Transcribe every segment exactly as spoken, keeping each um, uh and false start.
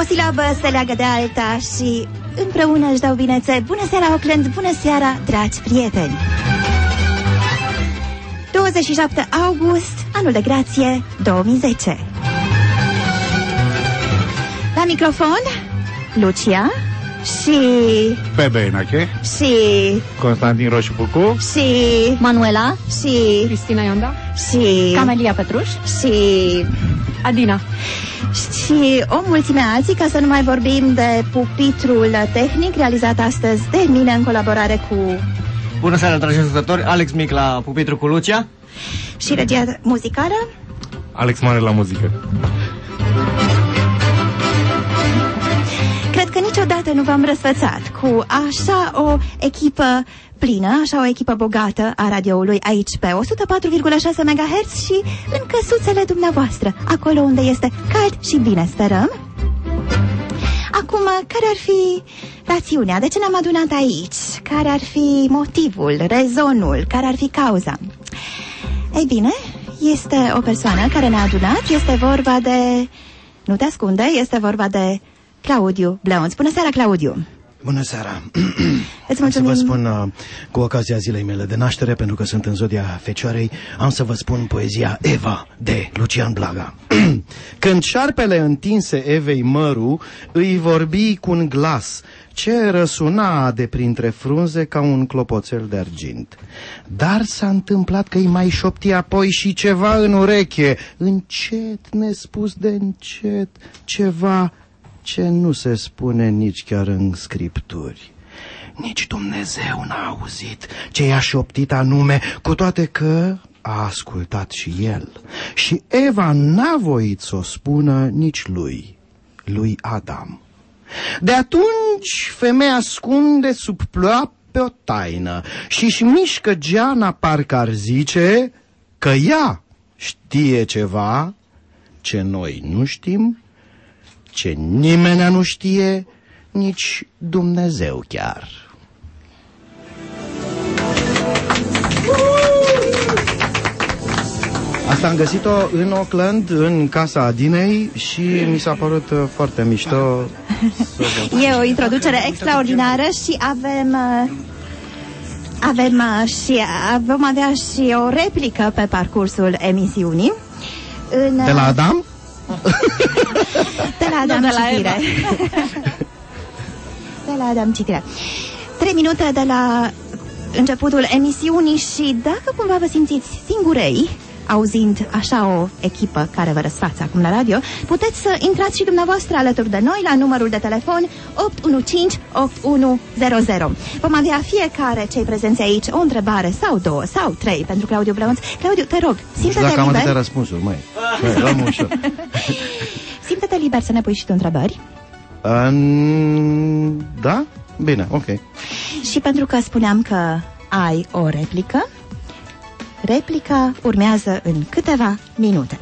silabă se leagă de alta și împreună își dau binețe. Bună seara, Auckland! Bună seara, dragi prieteni! douăzeci și șapte august, anul de grație două mii zece. La microfon, Lucia și... Bebe Enache și... Constantin Roșu-Pucu și... Manuela și... Cristina Ionda și... Camelia Petruș și... Adina și o mulțime alții, ca să nu mai vorbim de pupitrul tehnic realizat astăzi de mine în colaborare cu... Bună seara, dragi ascultători, Alex Mic la pupitru cu Lucia și regia muzicală Alex Mare la muzică. Cred că niciodată nu v-am răsfățat cu așa o echipă plină, așa o echipă bogată a radioului aici pe o sută patru virgulă șase megahertz și în căsuțele dumneavoastră, acolo unde este cald și bine, sperăm. Acum, care ar fi rațiunea? De ce ne-am adunat aici? Care ar fi motivul, rezonul? Care ar fi cauza? Ei bine, este o persoană care ne-a adunat, este vorba de... Nu te ascunde, este vorba de Claudiu Bleonț. Bună seara, Claudiu! Bună seara! Îți am să vă spun, uh, cu ocazia zilei mele de naștere, pentru că sunt în zodia Fecioarei, am să vă spun poezia Eva de Lucian Blaga. Când șarpele întinse Evei mărul, îi vorbi cu un glas ce răsuna de printre frunze ca un clopoțel de argint. Dar s-a întâmplat că îi mai șopti apoi și ceva în ureche, încet, nespus de încet, ceva ce nu se spune nici chiar în scripturi. Nici Dumnezeu n-a auzit ce i-a șoptit anume, cu toate că a ascultat și el. Și Eva n-a voit să o spună nici lui, lui Adam. De atunci femeia ascunde sub ploape o taină și-și mișcă geana, parcă ar zice că ea știe ceva ce noi nu știm, ce nimeni nu știe, nici Dumnezeu chiar. Asta am găsit-o în Auckland, în casa Adinei și mi s-a părut foarte mișto. E o introducere extraordinară și avem... Avem și... Vom avea și o replică pe parcursul emisiunii. În... De la Adam? De la Adam, nu, de la citire. De la Adam citire. Trei minute de la începutul emisiunii și dacă cumva vă simțiți singurei auzind așa o echipă care vă răsfață acum la radio, puteți să intrați și dumneavoastră alături de noi la numărul de telefon opt unu cinci opt unu zero zero. Vom avea fiecare cei prezenți aici o întrebare sau două sau trei pentru Claudiu Bleonț. Claudiu, te rog, simte-te liber. Dacă am atâtea răspunsuri, măi. Măi, ușor. Simte-te liber să ne pui și tu întrebări. Um, da? Bine, ok. Și pentru că spuneam că ai o replică, replica urmează în câteva minute.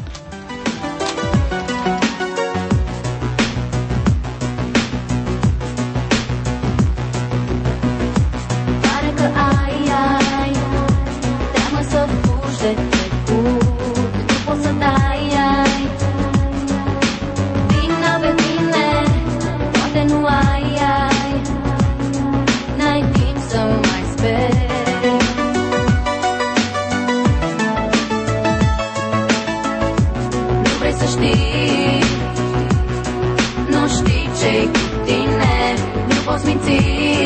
Pare că ai, ai teamă să fugi de trecut, nu poți să dai, ai vina pe mine, poate nu ai, ai n-ai timp să mai speri. Știi, nu știi ce-i cu tine, nu poți minți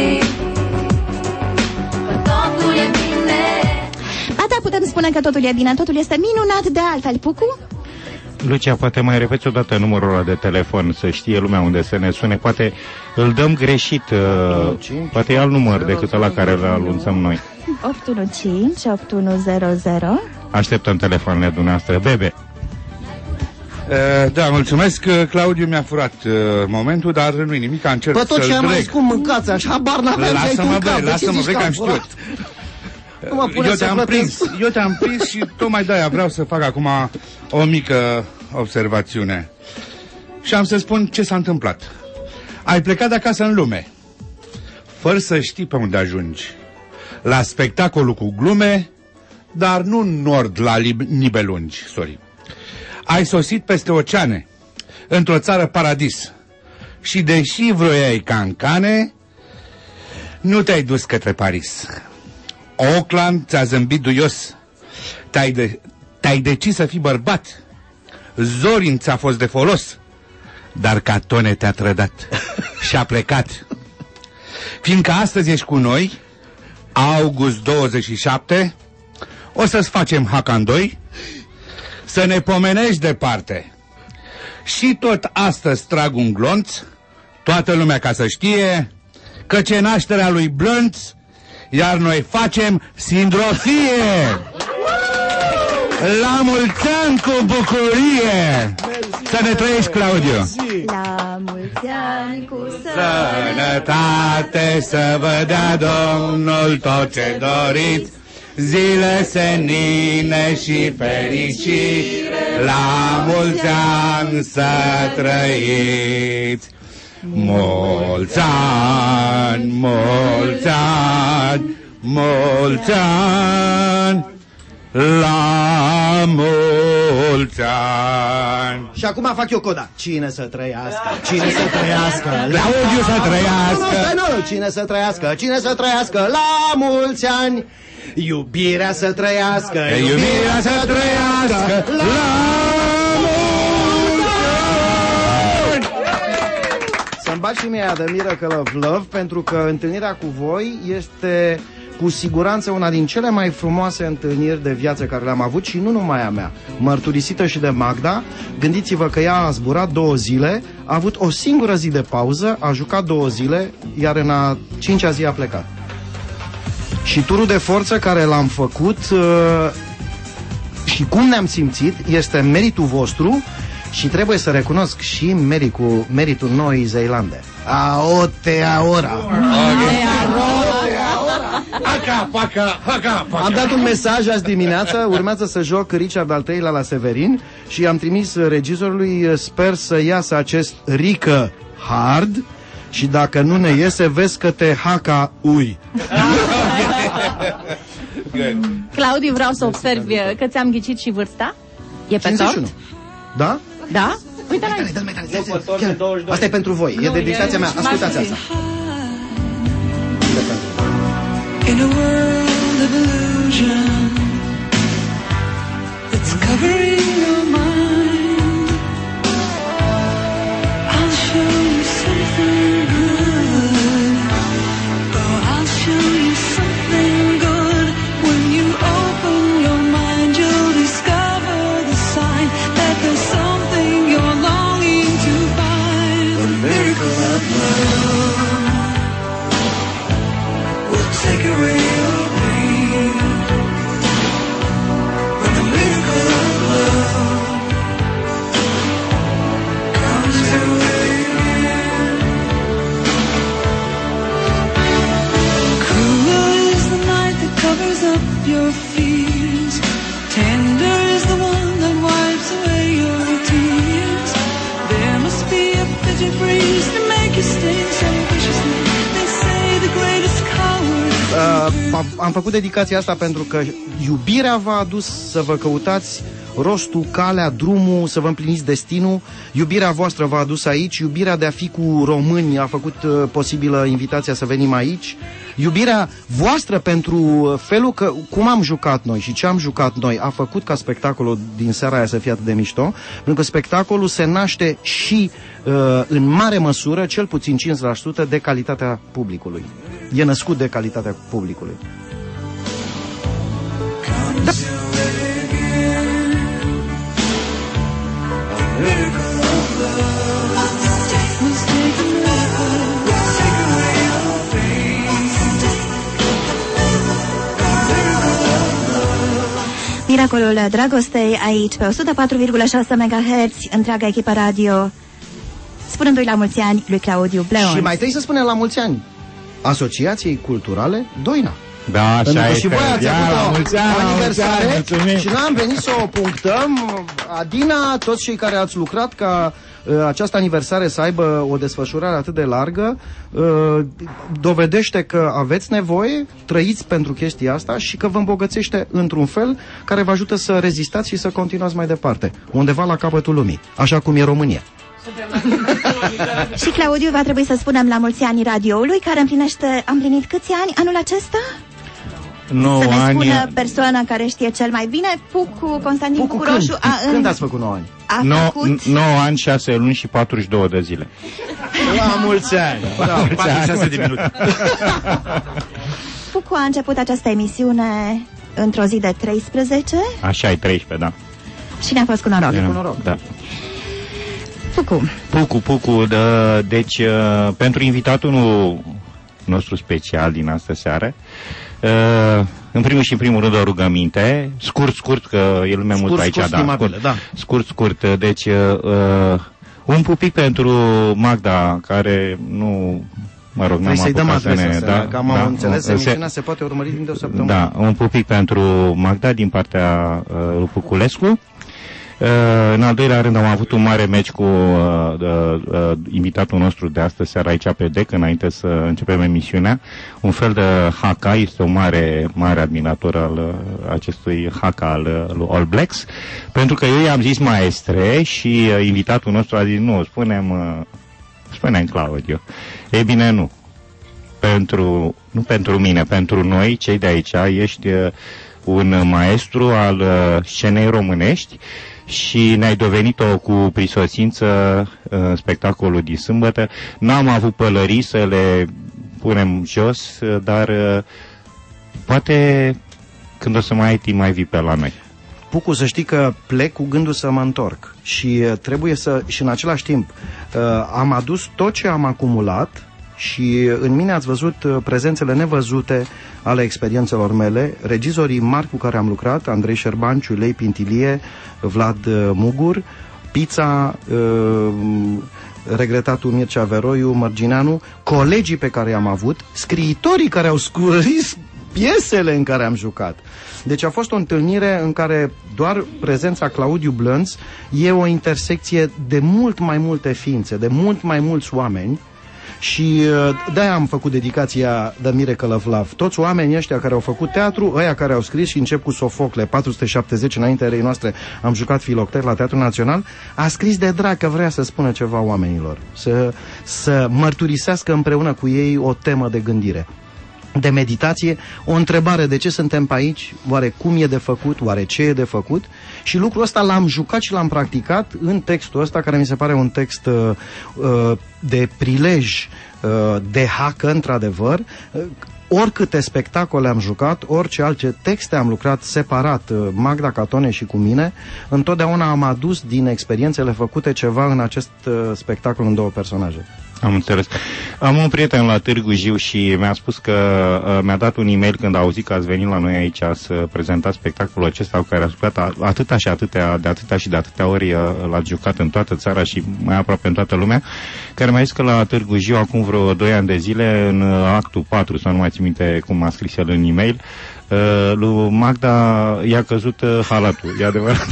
că totul e bine. Ba da, putem spune că totul e bine, totul este minunat. De altfel, Pucu? Lucia, poate mai repeți o dată numărul ăla de telefon, să știe lumea unde să ne sune. Poate îl dăm greșit, uh, poate e alt număr decât ăla care îl anunțăm noi. opt unu cinci opt unu zero zero. Așteptăm telefoanele dumneavoastră. Bebe. Uh, da, mulțumesc, Claudiu mi-a furat uh, momentul, dar nu-i nimic, am încerc să-l dreg. Bă, tot ce mai scump mâncați așa, habar n-aveam. Lasă-mă, bă, lasă-mă, vrei că am știut. Eu te-am prins, eu te-am prins și tocmai de-aia vreau să fac acum o mică observațiune. Și am să spun ce s-a întâmplat. Ai plecat de acasă în lume, fără să știi pe unde ajungi. La spectacolul cu glume, dar nu în nord la Nibelungi, sorry. Ai sosit peste oceane, într-o țară paradis, și deși vroiai cancane, nu te-ai dus către Paris. Oakland ți-a zâmbit duios. Te-ai, de, te-ai decis să fii bărbat. Zorin ți-a fost de folos, dar Catone te-a trădat și a plecat. Fiindcă astăzi ești cu noi, august douăzeci și șapte, o să-ți facem hacan doi, să ne pomenești departe. Și tot astăzi trag un glonț, toată lumea ca să știe, că ce nașterea lui Blânț, iar noi facem sindrofie. La mulți ani cu bucurie! Să ne trăiești, Claudiu! La mulți ani cu sănătate, să vă dea Domnul tot ce doriți, zile senine și fericire, la mulți ani să trăiți! Mulți ani, mulți ani, mulți ani, la mulți ani. Și acum fac eu coda. Cine să trăiască, cine să trăiască, Claudiu să trăiască. Nu, nu, cine să trăiască, cine să trăiască, la mulți ani. Iubirea să trăiască, iubirea să trăiască, la mulți ani. Să-mi bag și mie aia de Miracle of Love, pentru că întâlnirea cu voi este cu siguranță una din cele mai frumoase întâlniri de viață care le-am avut și nu numai a mea, mărturisită și de Magda. Gândiți-vă că ea a zburat două zile, a avut o singură zi de pauză, a jucat două zile, iar în a cincea zi a plecat. Și turul de forță care l-am făcut uh, și cum ne-am simțit este meritul vostru și trebuie să recunosc și meritul, meritul Noii Zeelande. Aoteaora! Aca, paca, aca, paca. Am dat un mesaj azi dimineață, urmează să joc Richard al treilea la Severin și am trimis regizorului, sper să iasă acest Rică hard și dacă nu ne iese, vezi că te haca ui. Claudiu, vreau să observi că ți-am ghicit și vârsta. E pe cincizeci și unu. tort? Da? Da? Uite la Dă-mi, dă-mi, dă-mi, dă-mi. Asta e pentru voi, e dedicația mea, ascultați asta. In a world of illusion that's covering your mind, I'll show you something good. Oh, I'll show you something good. When you open your mind, you'll discover the sign that there's something you're longing to find. The miracle of love will take away your pain. When the miracle of love comes your way. Cruel is the night that covers up your fears. Tender is the one that wipes away your tears. There must be a bitter breeze to make you sting so viciously. They say the greatest coward. Uh, am făcut dedicația asta pentru că iubirea v-a adus să vă căutați rostul, calea, drumul, să vă împliniți destinul. Iubirea voastră v-a adus aici. Iubirea de a fi cu români a făcut uh, posibilă invitația să venim aici. Iubirea voastră pentru felul că, cum am jucat noi și ce am jucat noi a făcut ca spectacolul din seara aia să fie atât de mișto, pentru că spectacolul se naște și uh, în mare măsură, cel puțin cincizeci la sută, de calitatea publicului. E născut de calitatea publicului. Da. Miracolul Dragostei aici pe o sută patru virgulă șase megahertz, întreaga echipă radio, spunându-i la mulți ani lui Claudiu Bleon. Și mai trebuie să spunem la mulți ani Asociației Culturale Doina. Da, așa este. Și voi ați avut mulți ani, o aniversare mulți ani, și noi am venit să o punctăm. Adina, toți cei care ați lucrat ca uh, această aniversare să aibă o desfășurare atât de largă, uh, dovedește că aveți nevoie, trăiți pentru chestia asta și că vă îmbogățește într-un fel care vă ajută să rezistați și să continuați mai departe, undeva la capătul lumii, așa cum e România. Și Claudiu va trebui să spunem la mulți ani radioului, care împlinește, a împlinit câți ani anul acesta? nouă Să ne ani. spună persoana care știe cel mai bine. Pucu, Constantin Pucu, Pucuroșu când? a, în, Când ați făcut nouă ani? a nouă făcut... ani, șase luni și patruzeci și două de zile. La mulți ani! Da, patruzeci și șase de minute. Pucu a început această emisiune într-o zi de treisprezece Așa e, treisprezece, da. și ne-a fost cu noroc. Era- cu noroc. Da. Pucu, Pucu, Pucu, de, deci uh, pentru invitatul nostru special din astă seară, uh, în primul și în primul rând o rugăminte, scurt, scurt, că e lumea Scurt, mult aici, scurt, da, stimabile, scurt, da. scurt, scurt, deci uh, un pupic pentru Magda, care nu, mă rog, Vrei n-am să-i dăm apucat să adresa, ne... da, că am da, înțeles, se- emisiunea se poate urmări din de o săptămână. Da, un pupic pentru Magda din partea uh, lui Puculescu. Uh, în al doilea rând am avut un mare meci cu uh, uh, uh, invitatul nostru de astăzi seara aici pe D E C, înainte să începem emisiunea. Un fel de haka, este un mare, mare admirator al uh, acestui haka al uh, lui All Blacks, pentru că eu i-am zis maestre și uh, invitatul nostru a zis nu, spunem, uh, spunem Claudiu. Ei bine, nu. Pentru, nu pentru mine, pentru noi, cei de aici, ești uh, un maestru al uh, scenei românești și ne-ai dovedit-o cu prisosință în spectacolul din sâmbătă. N-am avut pălării să le punem jos, dar uh, poate când o să mai ai timp mai vii pe la noi. Pucu, să știi că plec cu gândul să mă întorc și uh, trebuie să, și în același timp uh, am adus tot ce am acumulat și în mine ați văzut uh, prezențele nevăzute ale experiențelor mele, regizorii mari cu care am lucrat, Andrei Șerbanciu, Lei Pintilie, Vlad uh, Mugur, Pizza, uh, regretatul Mircea Veroiu, Mărgineanu, colegii pe care i-am avut, scriitorii care au scris piesele în care am jucat. Deci a fost o întâlnire în care doar prezența Claudiu Blânț e o intersecție de mult mai multe ființe, de mult mai mulți oameni. Și de-aia am făcut dedicația The Miracle of Love. Toți oamenii ăștia care au făcut teatru, ăia care au scris, și încep cu Sofocle, patru sute șaptezeci înaintea erei noastre, am jucat Filoctet la Teatrul Național, a scris de drag că vrea să spună ceva oamenilor, să, să mărturisească împreună cu ei o temă de gândire, de meditație, o întrebare: de ce suntem pe aici, oare cum e de făcut, oare ce e de făcut. Și lucrul ăsta l-am jucat și l-am practicat în textul ăsta, care mi se pare un text uh, uh, de prilej, uh, de hacă, într-adevăr. Uh, oricâte spectacole am jucat, orice alte texte am lucrat separat, uh, Magda Catone și cu mine, întotdeauna am adus din experiențele făcute ceva în acest uh, spectacol în două personaje. Am înțeles. Am un prieten la Târgu Jiu și mi-a spus că uh, mi-a dat un e-mail când a auzit că ați venit la noi aici să prezentați spectacolul acesta cu care ați jucat atâta și atâtea, de atâtea și de atâtea ori, uh, l-ați jucat în toată țara și mai aproape în toată lumea, care mi-a zis că la Târgu Jiu, acum vreo doi ani de zile, în uh, actul patru, sau nu mai țin minte cum a scris el în e-mail, uh, lui Magda i-a căzut uh, halatul. E adevărat?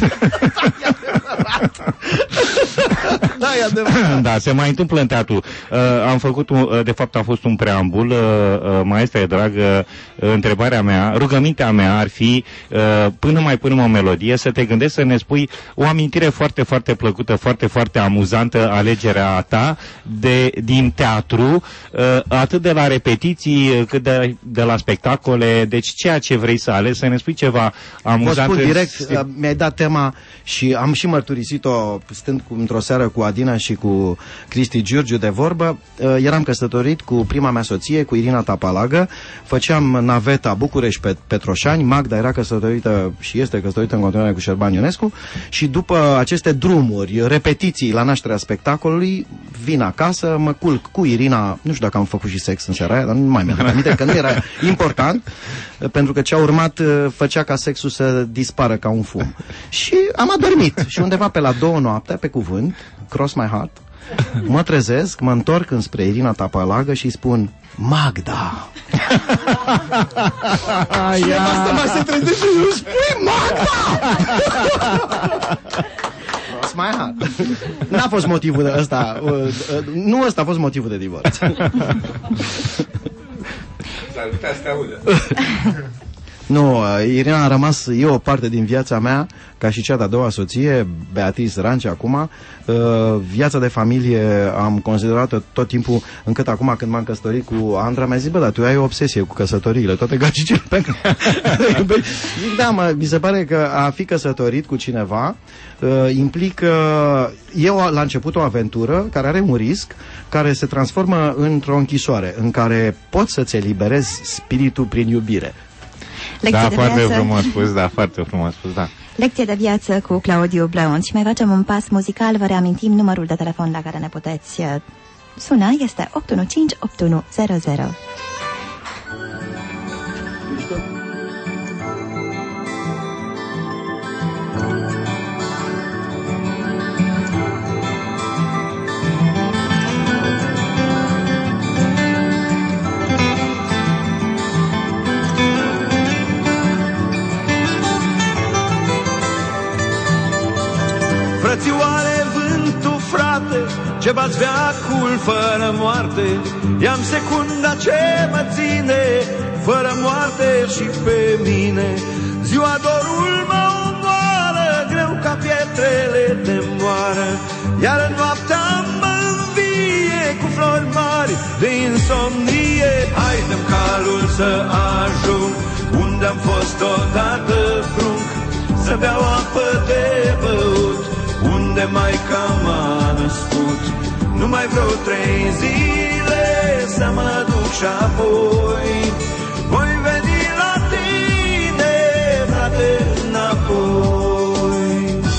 Da, e adevărat. Da, se mai întâmplă în teatru. Uh, am făcut, un, uh, de fapt a fost un preambul, uh, uh, maestre dragă, uh, întrebarea mea, rugămintea mea ar fi, uh, până mai punem o melodie, să te gândești să ne spui o amintire foarte, foarte plăcută, foarte, foarte amuzantă, alegerea ta de, din teatru, uh, atât de la repetiții, cât de, de la spectacole, deci ceea ce vrei să alegi, să ne spui ceva amuzant. Vă spun direct, uh, mi-ai dat tema și am și mărturisit-o stând cu, într-o seară cu Adina și cu Cristi Giurgiu de vorbă. Uh, eram căsătorit cu prima mea soție, cu Irina Tapalagă, făceam naveta București-Petroșani, Magda era căsătorită și este căsătorită în continuare cu Șerban Ionescu și după aceste drumuri, repetiții la nașterea spectacolului, vin acasă, mă culc cu Irina, nu știu dacă am făcut și sex în seara aia, dar nu mai mi-am aminte că nu era important, pentru că ce a urmat făcea ca sexul să dispară ca un fum. Și am adormit și undeva pe la două noaptea, pe cuvânt, cross my heart, mă trezesc, mă întorc înspre Irina Tapalagă și spun: Magda! Și asta mai se trezește și nu spui Magda! Cross my heart. N-a fost motivul de ăsta, nu ăsta a fost motivul de divorț. S-ar putea să te audă. Nu, Irina a rămas, e o parte din viața mea, ca și cea de-a doua soție, Beatrice Ranci, acum. Viața de familie am considerat-o tot timpul, încât acum când m-am căsătorit cu Andra, mi-a zis, bă, dar tu ai o obsesie cu căsătoriile, toate gacicile pe care... Zic, da, mă, mi se pare că a fi căsătorit cu cineva implică, eu la început o aventură care are un risc, care se transformă într-o închisoare, în care poți să-ți eliberezi spiritul prin iubire. Lecție da, de foarte viață. frumos spus, da, foarte frumos spus, da. Lecție de viață cu Claudiu Blăunț. Și mai facem un pas muzical. Vă reamintim numărul de telefon la care ne puteți suna. Este opt unu cinci opt unu zero zero. Frățioare, vântul, frate, ce bați veacul fără moarte, i-am secunda ce mă ține, fără moarte și pe mine. Ziua dorul mă omoară, greu ca pietrele de moară, iar noaptea mă învie cu flori mari de insomnie. Hai, dăm calul să ajung unde-am fost odată prunc, să beau apă de băut, unde maica m-a născut. Numai vreo trei zile să mă duc și apoi voi veni la tine, frate, înapoi.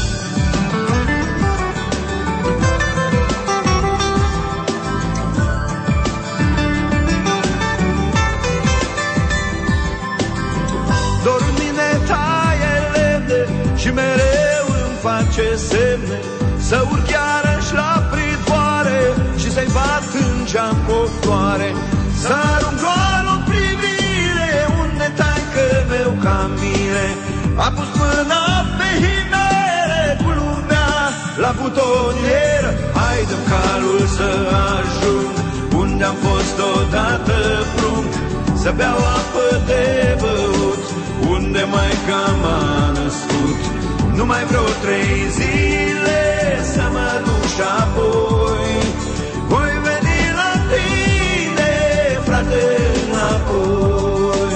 Dorul mine taie lemne și mereu îmi face semne să urc iarăși la privoare și să-i bat în geam coctoare, să arunc doar o privire unde taică meu ca mire a pus mâna pe himere cu lumea la butonier. Hai, dăm calul să ajung unde-am fost odată prunc, să beau apă de băut, unde maica m-a născut. Numai vreo trei zile să mă duc și apoi voi veni la tine, frate, înapoi.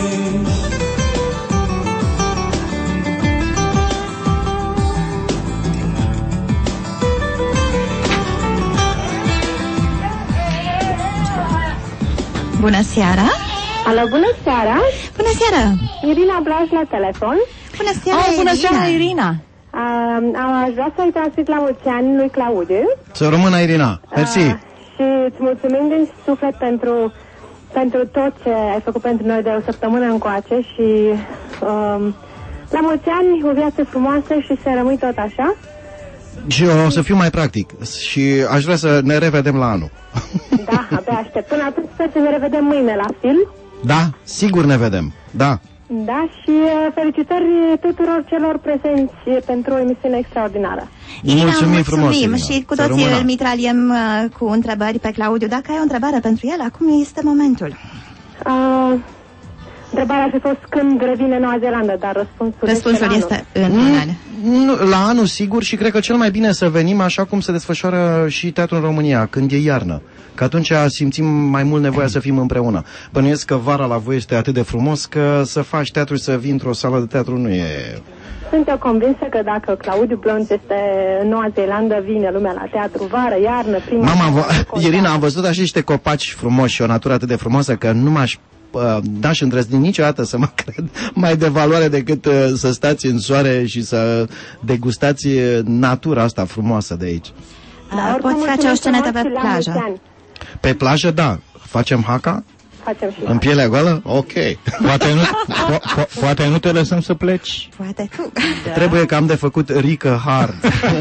Bună seara! Alo, bună seara! Bună seara! Irina Blaj la telefon. Bună seara, Oh, bună Irina! seara, Irina! Uh, aș vrea să-i transmit la mulți ani lui Claudiu. Să rămână, Irina. Mersi. Uh, și îți mulțumim din suflet pentru, pentru tot ce ai făcut pentru noi de o săptămână încoace și uh, la mulți ani, o viață frumoasă și să rămâi tot așa. Și eu o să fiu mai practic și aș vrea să ne revedem la anul. Da, abia aștept. Până atunci sper să ne revedem mâine la film. Da, sigur ne vedem. Da. Da, și uh, felicitări tuturor celor prezenți pentru o emisiune extraordinară. Irina, Mulțumim frumos, Irina. Și cu Să toții rămână. îl mitraliem uh, cu întrebări pe Claudiu. Dacă ai o întrebare pentru el, acum este momentul. Uh, întrebarea ar fi fost când revine Noua Zeelandă, dar răspunsul, Răspunsul este, este în un an. Nu, la anul sigur și cred că cel mai bine să venim așa cum se desfășoară și teatrul în România, când e iarnă. Că atunci simțim mai mult nevoia să fim împreună. Bănuiesc că vara la voi este atât de frumos că să faci teatru și să vii într-o sală de teatru nu e... Sunt eu convinsă că dacă Claudiu Blăunț este în Noua Zeelandă, vine lumea la teatru vară, iarnă, prima... Mama, am Irina, am văzut așa niște copaci frumoși și o natură atât de frumoasă că nu m-aș uh, n-aș îndrăzni niciodată să mă cred mai de valoare decât uh, să stați în soare și să degustați natura asta frumoasă de aici. Da, poți face o scenetă pe plajă. Pe plajă, da. Facem haka? Facem și în pielea goală? Ok. Poate nu, po, po, poate nu te lăsăm să pleci. Poate tu. Da. Trebuie că am de făcut Rică hard.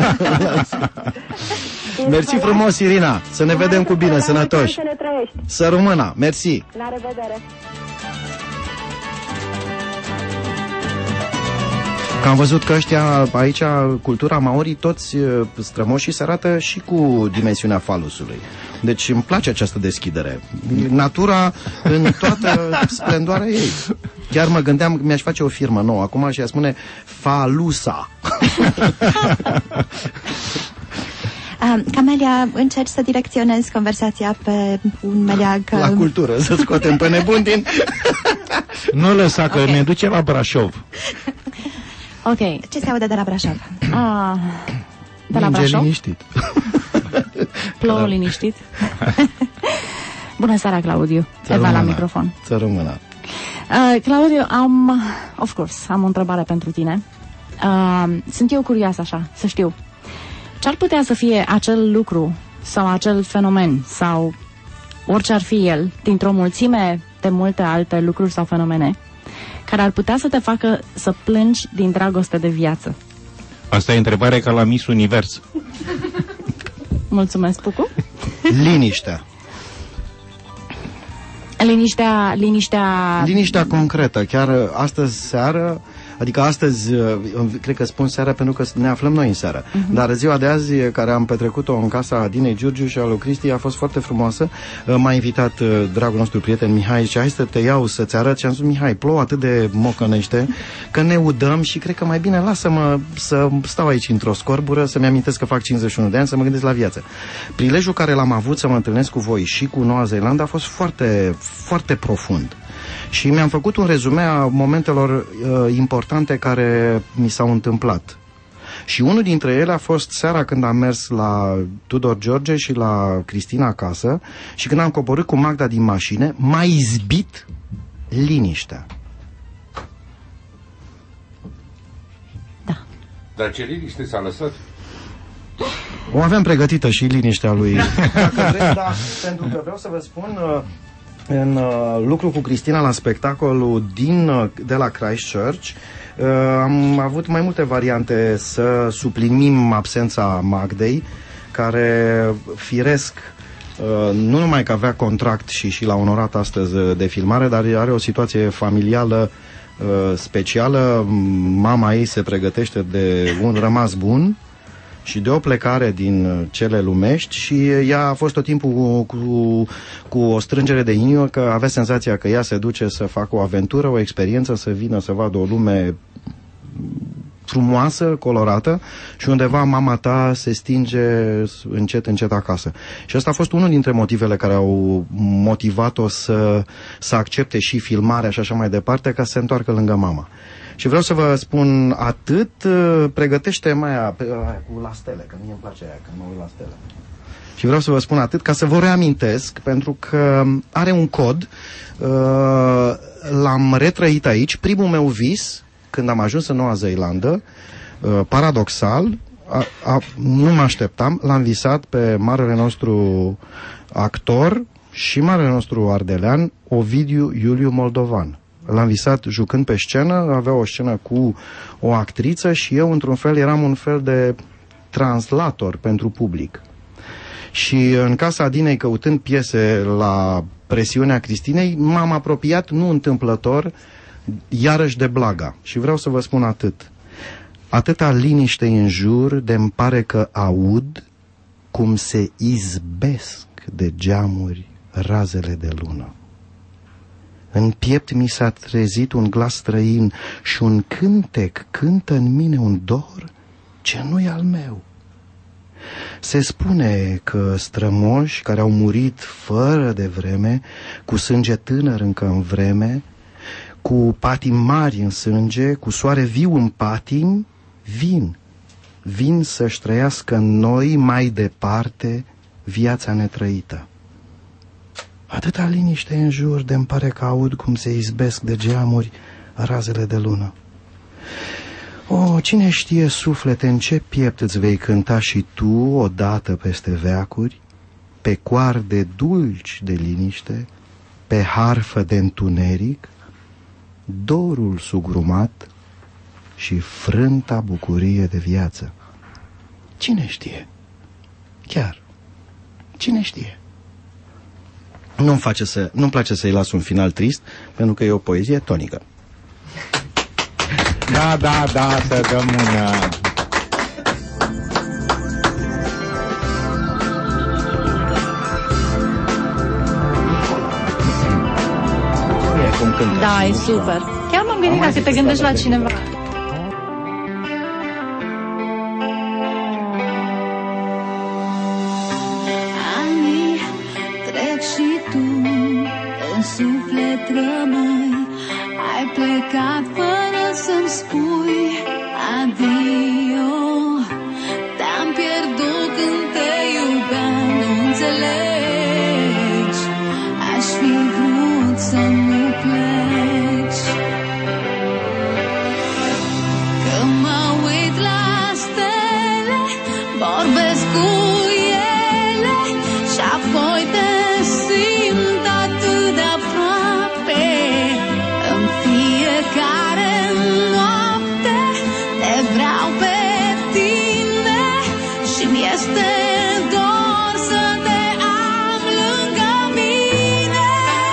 Mersi frumos, Irina. Să ne vedem cu bine, sănătoși. Să ne trăiești. Să rămână. Mersi. La revedere. Că am văzut că ăștia, aici, cultura maori, toți strămoșii se arată și cu dimensiunea falusului. Deci îmi place această deschidere. Natura în toată splendoarea ei. Chiar mă gândeam că mi-aș face o firmă nouă acum și ea spune Falusa. Uh, Camelia, încerci să direcționezi conversația pe un meleag... La cultură, să scoatem pe nebun din... Nu lăsa, că Okay. ne duce la Brașov. Ok. Ce se aude de la Brașov? Ah, de la Ninge Brașov? liniștit. Plouă liniștit. Bună seara, Claudiu. Eva la microfon. Să rămână. Uh, Claudiu, am, of course, am o întrebare pentru tine. Uh, sunt eu curioasă așa, să știu. Ce-ar putea să fie acel lucru sau acel fenomen sau orice ar fi el, dintr-o mulțime de multe alte lucruri sau fenomene, care ar putea să te facă să plângi din dragoste de viață? Asta e întrebarea ca la Miss Univers. Mulțumesc, Pucu. Liniștea. Liniștea, liniștea... Liniștea concretă. Chiar astăzi seară, adică astăzi, cred că spun seara pentru că ne aflăm noi în seară. Uh-huh. Dar ziua de azi, care am petrecut-o în casa Adinei Giurgiu și a lui Cristi, a fost foarte frumoasă. M-a invitat dragul nostru prieten Mihai și hai să te iau să-ți arăt. Și am zis, Mihai, plouă atât de mocănește că ne udăm și cred că mai bine lasă-mă să stau aici într-o scorbură, să-mi amintesc că fac cincizeci și unu de ani, să mă gândesc la viață. Prilejul care l-am avut să mă întâlnesc cu voi și cu Noua Zeelandă a fost foarte, foarte profund. Și mi-am făcut un rezume a momentelor uh, importante care mi s-au întâmplat. Și unul dintre ele a fost seara când am mers la Tudor George și la Cristina acasă și când am coborât cu Magda din mașină, m-a izbit liniștea. Da. Dar ce liniște s-a lăsat? O aveam pregătită și liniștea lui. Dacă vreți, da, pentru că vreau să vă spun... Uh, în uh, lucru cu Cristina la spectacolul din, uh, de la Christchurch, uh, am avut mai multe variante să suplinim absența Magdei, care firesc uh, nu numai că avea contract și, și l-a onorat astăzi de filmare, dar are o situație familială uh, specială. Mama ei se pregătește de un rămas bun și de o plecare din cele lumești și ea a fost tot timpul cu, cu, cu o strângere de inimă, că avea senzația că ea se duce să facă o aventură, o experiență, să vină să vadă o lume frumoasă, colorată și undeva mama ta se stinge încet, încet acasă. Și asta a fost unul dintre motivele care au motivat-o să, să accepte și filmarea și așa mai departe, ca să se întoarcă lângă mama. Și vreau să vă spun atât, pregătește mai aia, aia cu la stele, că mie îmi place aia când mă uit la stele. Și vreau să vă spun atât ca să vă reamintesc, pentru că are un cod, l-am retrăit aici, primul meu vis, când am ajuns în Noua Zeelandă, paradoxal, a, a, nu mă așteptam, l-am visat pe marele nostru actor și marele nostru ardelean, Ovidiu Iuliu Moldovan. L-am visat jucând pe scenă, avea o scenă cu o actriță și eu, într-un fel, eram un fel de translator pentru public. Și în casa Adinei, căutând piese la presiunea Cristinei, m-am apropiat, nu întâmplător, iarăși de Blaga. Și vreau să vă spun atât. Atâta liniște în jur, de-mi pare că aud cum se izbesc de geamuri razele de lună. În piept mi s-a trezit un glas străin și un cântec cântă în mine un dor ce nu-i al meu. Se spune că strămoși care au murit fără de vreme, cu sânge tânăr încă în vreme, cu patim mari în sânge, cu soare viu în patim, vin, vin să-și trăiască în noi mai departe viața netrăită. Atâta liniște în jur, de-mi pare că aud cum se izbesc de geamuri razele de lună. O, cine știe, suflete, în ce piept îți vei cânta și tu odată peste veacuri, pe coarde dulci de liniște, pe harfă de întuneric, dorul sugrumat și frânta bucurie de viață. Cine știe? Chiar, cine știe? Nu-mi face să, nu-mi place să-i las un final trist, pentru că e o poezie tonică. Da, da, da, să dăm un... Uh... Da, e super. Chiar m-am gândit dacă te gândești la cineva. Anii trec și tu în suflet rămâi. Ai plecat fără să-mi spui adio. Te-am pierdut când te iubeam, nu înțelegi. Aș fi vrut să nu pleci. Când mă uit la stele, vorbesc cu ele și apoi te simt atât de aproape. În fiecare noapte te vreau pe tine și-mi este dor să te am lângă mine.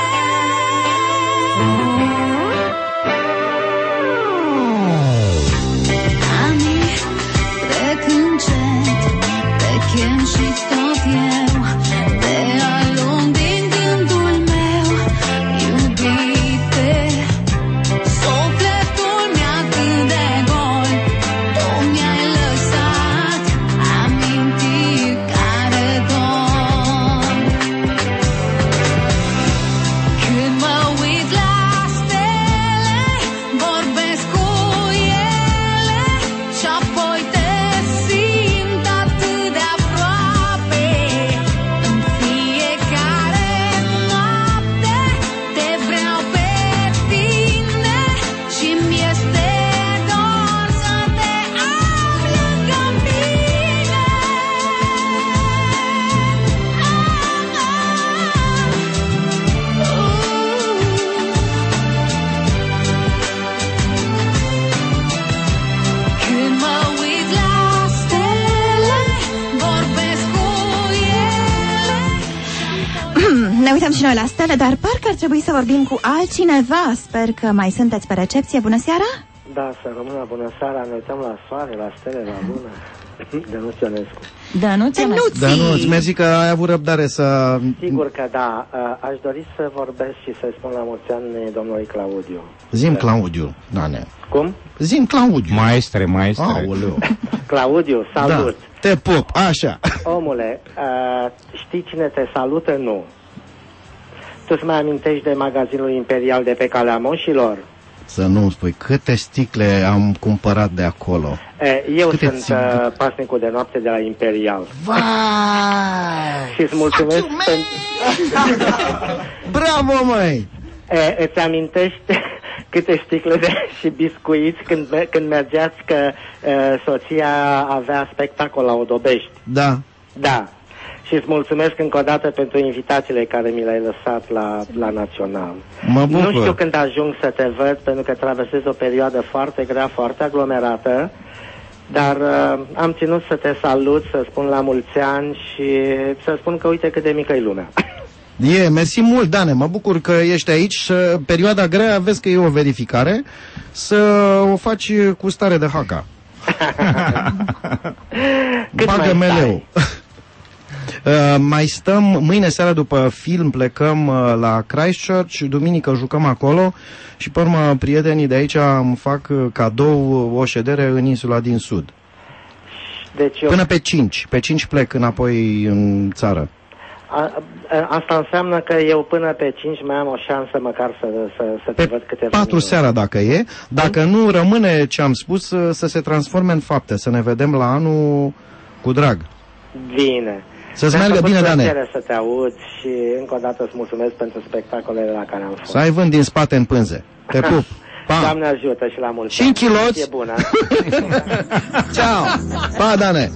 Anii trec încet, te chem și tot eu te alung din gândul meu, iubite. Sufletul mi-atât de gol, tu mi-ai lăsat amintiri care dor. Când mă uit la stele, vorbesc cu ele și apoi te simt atât de aproape. În fiecare noapte te vreau pe tine și-mi este dor să te am lângă mine. Când mă uit la stele, vorbesc cu ele. Ne uităm și noi la stele, dar parcă ar trebui să vorbim cu altcineva. Sper că mai sunteți pe recepție. Bună seara! Da, să rămână bună seara, ne uităm la soare, la stele, la lună. Dănuț Ionescu. Dănuț Ionescu. Dănuț, mersi că ai avut răbdare să... Sigur că da, aș dori să vorbesc și să-i spun la mulți ani domnului Claudiu. Zim Claudiu, Dane. Cum? Zim Claudiu. Maestre, maestre. Aoleu. Claudiu, salut. Da, te pup, așa. Omule, uh, știi cine te salută? Nu. Tu îți mai amintești de magazinul Imperial de pe Calea Moșilor? Să nu spui câte sticle am cumpărat de acolo. E, eu Câte sunt țin- uh, pasnicul de noapte de la Imperial. Vai! Și îți mulțumesc pentru... Bravo, măi! E, îți amintești câte sticle de și biscuiți când, me- când mergeați că e, soția avea spectacol la Odobești? Da. Da. Și îți mulțumesc încă o dată pentru invitațiile care mi le-ai lăsat la, la Național. Mă bucur. Nu știu când ajung să te văd, pentru că traversez o perioadă foarte grea, foarte aglomerată, dar uh, am ținut să te salut, să spun la mulți ani și să spun că uite cât de mică e lumea. E, mersi mult, Dane, mă bucur că ești aici și perioada grea, vezi că e o verificare, să o faci cu stare de haca. Bagă meleu. Uh, mai stăm, mâine seara după film plecăm uh, la Christchurch, duminică jucăm acolo și pe urmă prietenii de aici îmi fac uh, cadou o ședere în insula din sud. Deci eu... Până pe cinci, pe cinci plec înapoi în țară. A, a, asta înseamnă că eu până pe cinci mai am o șansă măcar să, să, să te văd câteva patru minute. seara dacă e, dacă hmm? nu rămâne ce am spus uh, să se transforme în fapte, să ne vedem la anul cu drag. Bine. Să-ți meargă bine, Dane. Să te aud și încă o dată îți mulțumesc pentru spectacolele la care am fost. Să ai vânt din spate în pânze. Te pup. Pa. Doamne ajută și la mulți și în chiloți. E bună. Ciao. Pa, Dane.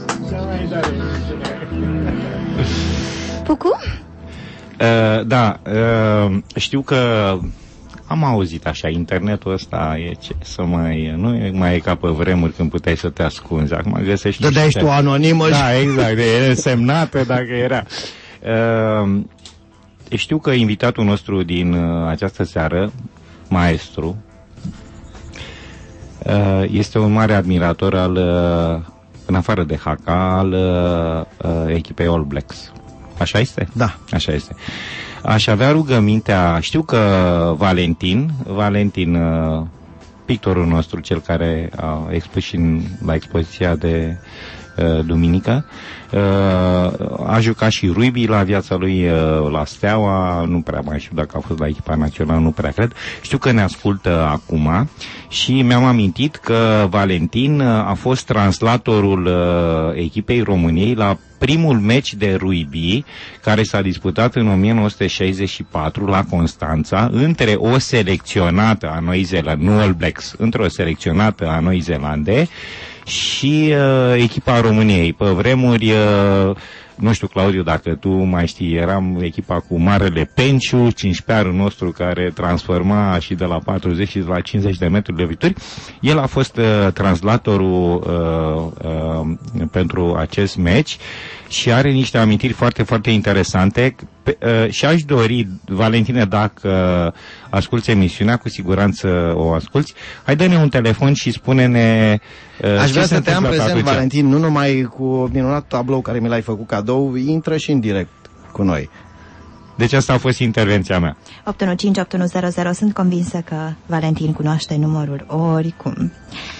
Pucu? Uh, da, uh, știu că am auzit așa, internetul ăsta e ce să mai... Nu e mai e ca pe vremuri când puteai să te ascunzi. Acum găsești... Dădeai tu anonimă. Da, exact, e semnată dacă era. Uh, știu că invitatul nostru din uh, această seară, maestru, uh, este un mare admirator al, uh, în afară de Haka, al uh, echipei All Blacks. Așa este? Da. Așa este. Aș avea rugămintea, știu că Valentin, Valentin, uh, pictorul nostru, cel care a expus și în, la expoziția de uh, duminică, uh, a jucat și rugby la viața lui uh, la Steaua, nu prea mai știu dacă a fost la echipa națională, nu prea cred. Știu că ne ascultă acum și mi-am amintit că Valentin uh, a fost translatorul uh, echipei României la primul meci de rugby care s-a disputat în o mie nouă sute șaizeci și patru la Constanța între o selecționată a Noi Zeelandei, nu All Blacks, între o selecționată a Noi Zeelande și uh, echipa României. Pe vremuri, uh, nu știu, Claudiu, dacă tu mai știi, eram echipa cu Marele Penciu, cincisprezearul nostru care transforma și de la patruzeci și de la cincizeci de metri de vituri. El a fost uh, translatorul uh, uh, pentru acest meci și are niște amintiri foarte, foarte interesante. Pe, uh, și aș dori, Valentine, dacă asculți emisiunea, cu siguranță o asculți, hai dă-ne un telefon și spune-ne uh, Aș vrea să te am prezent, atunci. Valentin, nu numai cu minunat tablou care mi l-ai făcut cadou, intră și în direct cu noi. Deci asta a fost intervenția mea. opt unu cinci opt unu zero zero. Sunt convinsă că Valentin cunoaște numărul oricum.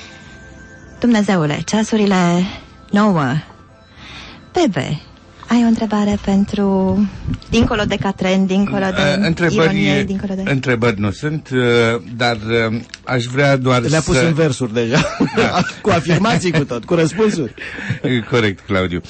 Dumnezeule, ceasurile nouă. Bebe, ai o întrebare pentru... Dincolo de Catren, dincolo de întrebări, ironie, dincolo de... Întrebări nu sunt, dar aș vrea doar Le-a pus să... în versuri deja, da. Cu afirmații cu tot, cu răspunsuri. Corect, Claudiu.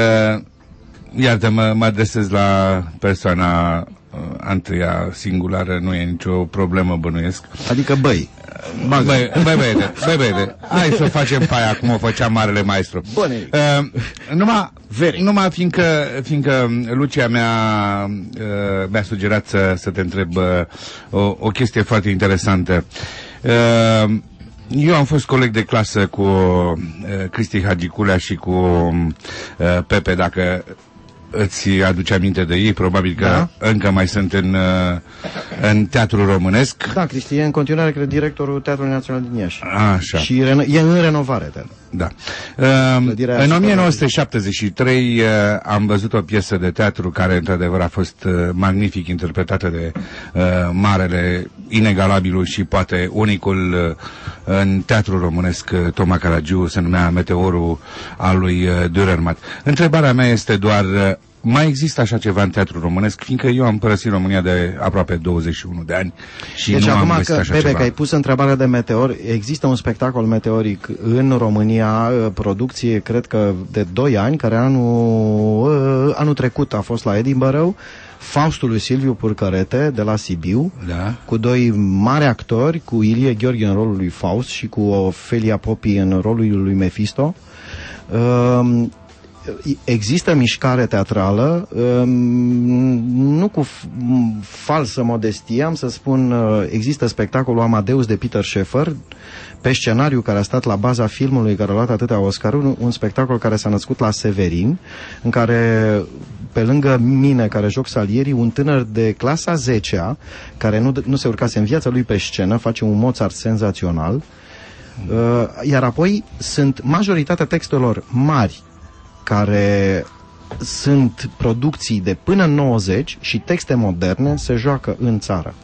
Iartă-mă, mă adresez la persoana a întâia singulară, nu e nicio problemă, bănuiesc. Adică băi. Băi, băi, băi, băi, băi, hai să facem paia cum o făcea marele maestru. Bune. Uh, numai, numai fiindcă, fiindcă Lucia mi-a, uh, mi-a sugerat să, să te întreb uh, o, o chestie foarte interesantă. Uh, Eu am fost coleg de clasă cu uh, Cristi Hagiculea și cu uh, Pepe, dacă îți aduce aminte de ei, probabil că da. Încă mai sunt în, în teatrul românesc. Da, Cristi e în continuare, cred, directorul Teatrului Național din Iași. Așa. Și e în renovare. Teatru. Da. Uh, în o mie nouă sute șaptezeci și trei uh, am văzut o piesă de teatru care, într-adevăr, a fost uh, magnific interpretată de uh, marele, inegalabilul și poate unicul uh, în teatrul românesc, uh, Toma Caragiu, se numea Meteorul al lui uh, Dürrenmatt. Întrebarea mea este doar... Uh, mai există așa ceva în teatrul românesc, fiindcă eu am părăsit România de aproape douăzeci și unu de ani și deci nu acum am găsit că, așa Bebe, ceva. că ai pus întrebarea de meteor, există un spectacol meteoric în România, producție, cred că de doi ani, care anul, anul trecut a fost la Edinburgh, Faustul lui Silviu Purcărete de la Sibiu, da. Cu doi mari actori, cu Ilie Gheorghe în rolul lui Faust și cu Ofelia Popi în rolul lui Mephisto. Uh, Există mișcare teatrală, nu cu falsă modestie, am să spun, există spectacolul Amadeus de Peter Sheffer, pe scenariu care a stat la baza filmului care a luat atâtea Oscaruri, un spectacol care s-a născut la Severin, în care, pe lângă mine, care joc salierii, un tânăr de clasa zecea, care nu, nu se urcase în viața lui pe scenă, face un Mozart senzațional, iar apoi sunt majoritatea textelor mari, care sunt producții de până în nouăzeci și texte moderne se joacă în țară.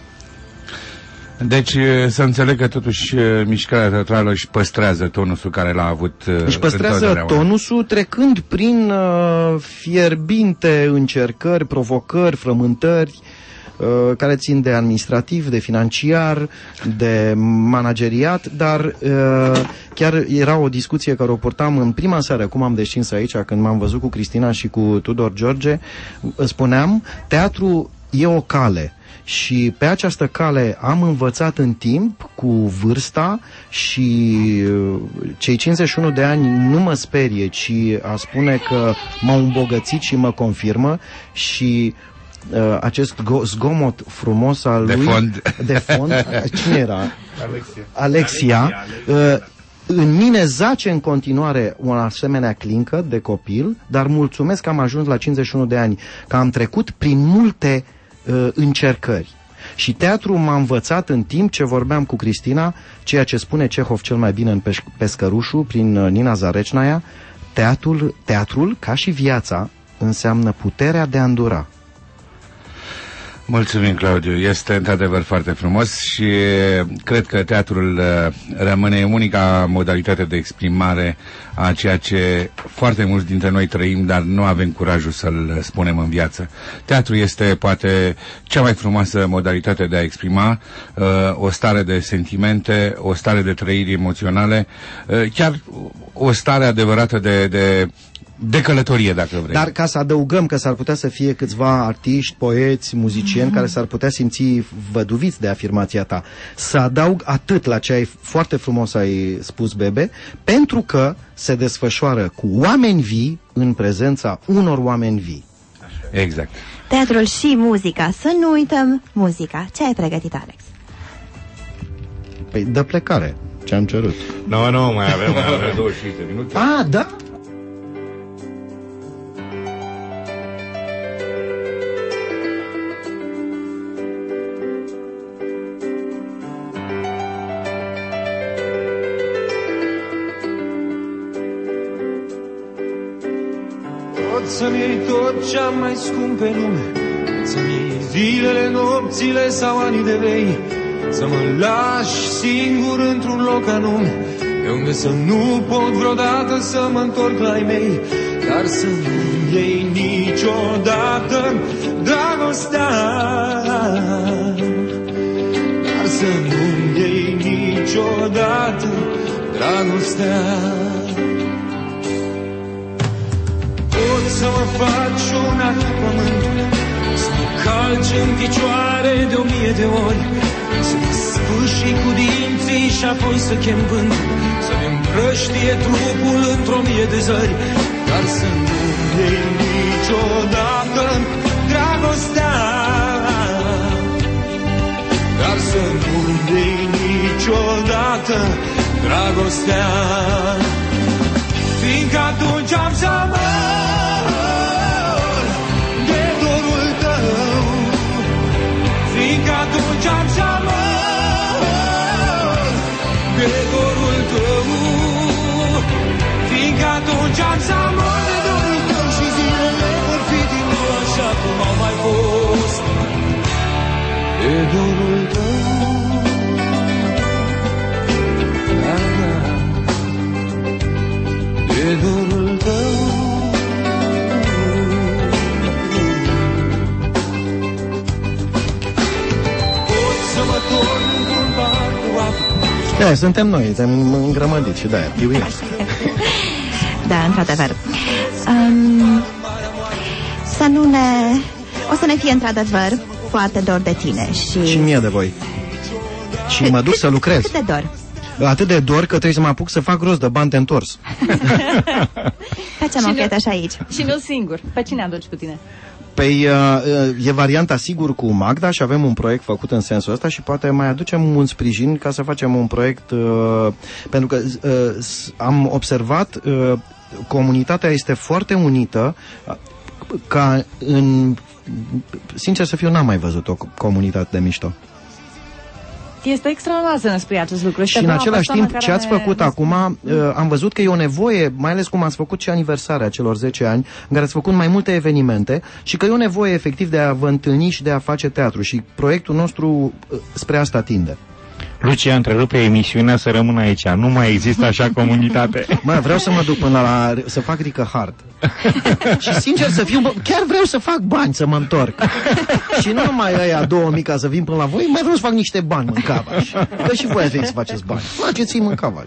Deci să înțeleg că totuși mișcarea teatrală își păstrează tonusul care l-a avut. Își păstrează tonusul trecând prin uh, fierbinte încercări, provocări, frământări uh, care țin de administrativ, de financiar, de manageriat, dar uh, chiar era o discuție care o purtam în prima seară, cum am descins aici, când m-am văzut cu Cristina și cu Tudor George, spuneam, teatru e o cale. Și pe această cale am învățat în timp, cu vârsta, și cei cincizeci și unu de ani nu mă sperie, ci a spune că m-au îmbogățit și mă confirmă și uh, acest zgomot frumos al de lui... Fond. De fond. Cine era? Alexia. Alexia. Uh, în mine zace în continuare o asemenea clincă de copil, dar mulțumesc că am ajuns la cincizeci și unu de ani, că am trecut prin multe uh, încercări. Și teatru m-a învățat în timp ce vorbeam cu Cristina, ceea ce spune Cehov cel mai bine în Peș- Pescărușul, prin uh, Nina Zarecnaia, teatrul, teatrul, ca și viața, înseamnă puterea de a îndura. Mulțumim, Claudiu. Este într-adevăr foarte frumos și cred că teatrul rămâne unica modalitate de exprimare a ceea ce foarte mulți dintre noi trăim, dar nu avem curajul să-l spunem în viață. Teatrul este poate cea mai frumoasă modalitate de a exprima uh, o stare de sentimente, o stare de trăiri emoționale, uh, chiar o stare adevărată de... de de călătorie, dacă vrei. Dar ca să adăugăm că s-ar putea să fie câțiva artiști, poeți, muzicieni mm-hmm. care s-ar putea simți văduviți de afirmația ta, să adaug atât la ce ai foarte frumos ai spus, Bebe, pentru că se desfășoară cu oameni vii în prezența unor oameni vii. Exact. Teatrul și muzica. Să nu uităm muzica. Ce ai pregătit, Alex? Păi dă plecare. Ce am cerut. Nu, no, nu, no, mai avem, mai avem douăzeci și cinci de minute. Ah, da? Să-mi iei tot ce-am mai scump pe lume, să-mi iei zilele, nopțile sau anii de vei, să mă lași singur într-un loc anume, de unde să nu pot vreodată să mă întorc la ei mei, dar să nu iei niciodată dragostea, dar să nu iei niciodată dragostea. Să mă faci un act pământ, să mă calci în picioare de o mie de ori, să mă sfâșii cu dinții și apoi să chem vânt, să-mi împrăștie trupul într-o mie de zări, dar să nu iei niciodată dragostea, dar să nu iei niciodată dragostea, fiindcă atunci am să mă fiindcă atunci am să mor de dorul tău, fiindcă atunci am să mor de dorul tău și zilele vor fi din nou așa cum au mai fost, de dorul tău, da, da, de dorul tău. Da, suntem noi, suntem îngrămădiți și de-aia piuim. Da, într-adevăr. Um, să nu ne... O să ne fie într-adevăr foarte dor de tine și... Și mie de voi. Și cât, mă duc cât, să lucrez. Cât de dor? Atât de dor că trebuie să mă apuc să fac rost de bani de întors. Facem o chetă așa aici. Și nu singur. Pe cine aduci cu tine? Păi uh, e varianta sigur cu Magda și avem un proiect făcut în sensul ăsta și poate mai aducem un sprijin ca să facem un proiect uh, pentru că uh, am observat uh, comunitatea este foarte unită uh, ca în sincer să fiu n-am mai văzut o comunitate de mișto. Este extraordinar să ne spui acest lucru. Și în același timp, ce ați făcut ne... acum, uh, am văzut că e o nevoie, mai ales cum ați făcut și aniversarea celor zece ani, în care ați făcut mai multe evenimente și că e o nevoie efectiv de a vă întâlni și de a face teatru și proiectul nostru uh, spre asta tinde. Lucia, întrerupe emisiunea să rămână aici. Nu mai există așa comunitate. Mă, vreau să mă duc până la... să fac Rică Hard. Și sincer să fiu... Bă, chiar vreau să fac bani să mă întorc. Și nu numai ăia două mii ca să vin până la voi, mai vreau să fac niște bani în Cavaș. Că și voi ați să faceți bani. Faceți-mi în Cavaș.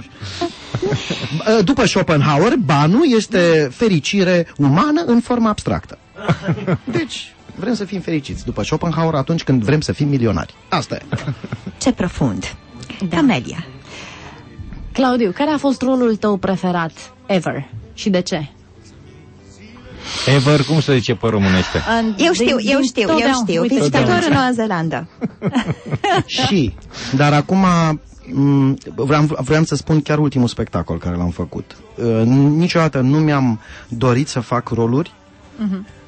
După Schopenhauer, banul este fericire umană în formă abstractă. Deci... vrem să fim fericiți după Schopenhauer atunci când vrem să fim milionari. Asta e. Ce profund. Da. Camelia. Claudiu, care a fost rolul tău preferat ever și de ce? Ever, cum se zice pe românește? Eu știu, eu știu, eu știu. Vizitator în Noua Zeelandă. Și, dar acum vreau, vreau să spun chiar ultimul spectacol care l-am făcut. Niciodată nu mi-am dorit să fac roluri. Uh-huh.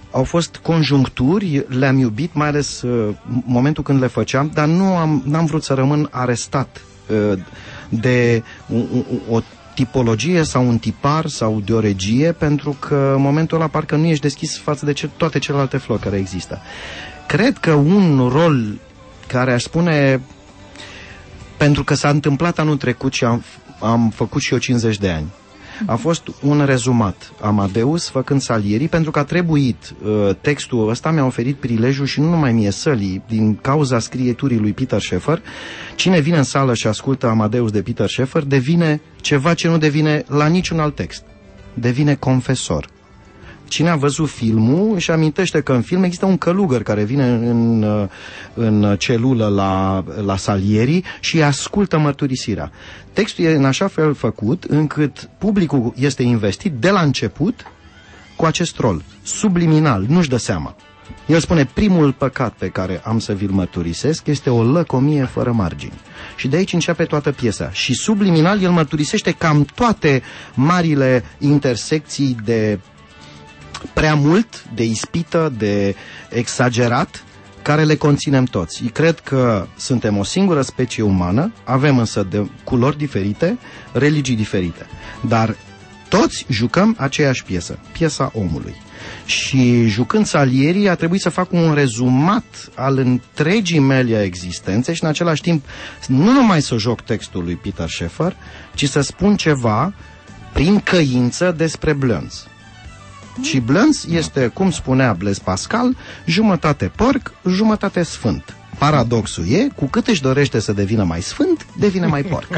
au fost conjuncturi, le-am iubit, mai ales uh, momentul când le făceam, dar nu am, n-am vrut să rămân arestat uh, de o, o tipologie sau un tipar sau de o regie, pentru că în momentul ăla parcă nu ești deschis față de ce, toate celelalte flori care există. Cred că un rol care aș spune, pentru că s-a întâmplat anul trecut și am, am făcut și eu cincizeci de ani, a fost un rezumat Amadeus făcând Salieri, pentru că a trebuit uh, textul ăsta, mi-a oferit prilejul și nu numai mie, sălii, din cauza scrieturii lui Peter Sheffer. Cine vine în sală și ascultă Amadeus de Peter Sheffer devine ceva ce nu devine la niciun alt text, devine confesor. Cine a văzut filmul își amintește că în film există un călugăr care vine în, în celulă la, la Salieri și ascultă mărturisirea. Textul e în așa fel făcut încât publicul este investit de la început cu acest rol, subliminal, nu-și dă seama. El spune, primul păcat pe care am să vi-l mărturisesc este o lăcomie fără margini. Și de aici începe toată piesa. Și subliminal el mărturisește cam toate marile intersecții de prea mult, de ispită, de exagerat, care le conținem toți. Cred că suntem o singură specie umană, avem însă de culori diferite, religii diferite, dar toți jucăm aceeași piesă, piesa omului. Și jucând Salieri a trebuit să fac un rezumat al întregii mele existențe și în același timp nu numai să joc textul lui Peter Sheffer, ci să spun ceva prin căință despre Blönz. Și Blönz este, cum spunea Blaise Pascal, jumătate porc, jumătate sfânt. Paradoxul e, cu cât își dorește să devină mai sfânt, devine mai porc.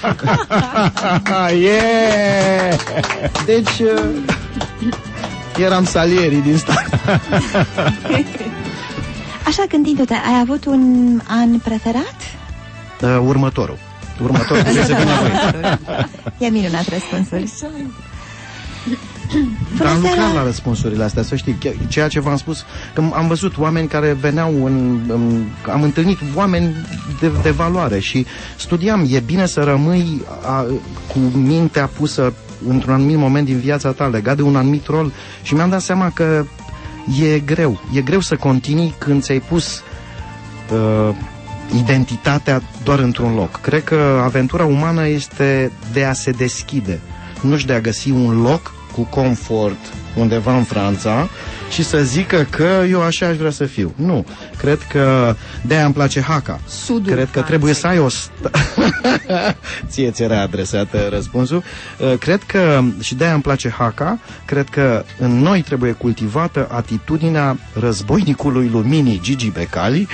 Yeah! Deci, uh, eram Salieri din start. Așa, gândindu-te, ai avut un an preferat? Uh, următorul. Următorul trebuie să vină voi. E minunat răspunsul. Dar am lucrat la răspunsurile astea, să știi, ceea ce v-am spus, că am văzut oameni care veneau în, în am întâlnit oameni de, de valoare și studiam, e bine să rămâi a, cu mintea pusă într-un anumit moment din viața ta, legat de un anumit rol, și mi-am dat seama că e greu, e greu să continui când ți-ai pus uh, identitatea doar într-un loc. Cred că aventura umană este de a se deschide, nu-și de a găsi un loc cu confort undeva în Franța și să zică că eu așa aș vrea să fiu. Nu. Cred că de-aia îmi place Haka. Sudul Cred că Franței. trebuie să ai o... Ție ți era adresată răspunsul. Cred că, și de-aia îmi place Haka, cred că în noi trebuie cultivată atitudinea războinicului luminii Gigi Becali.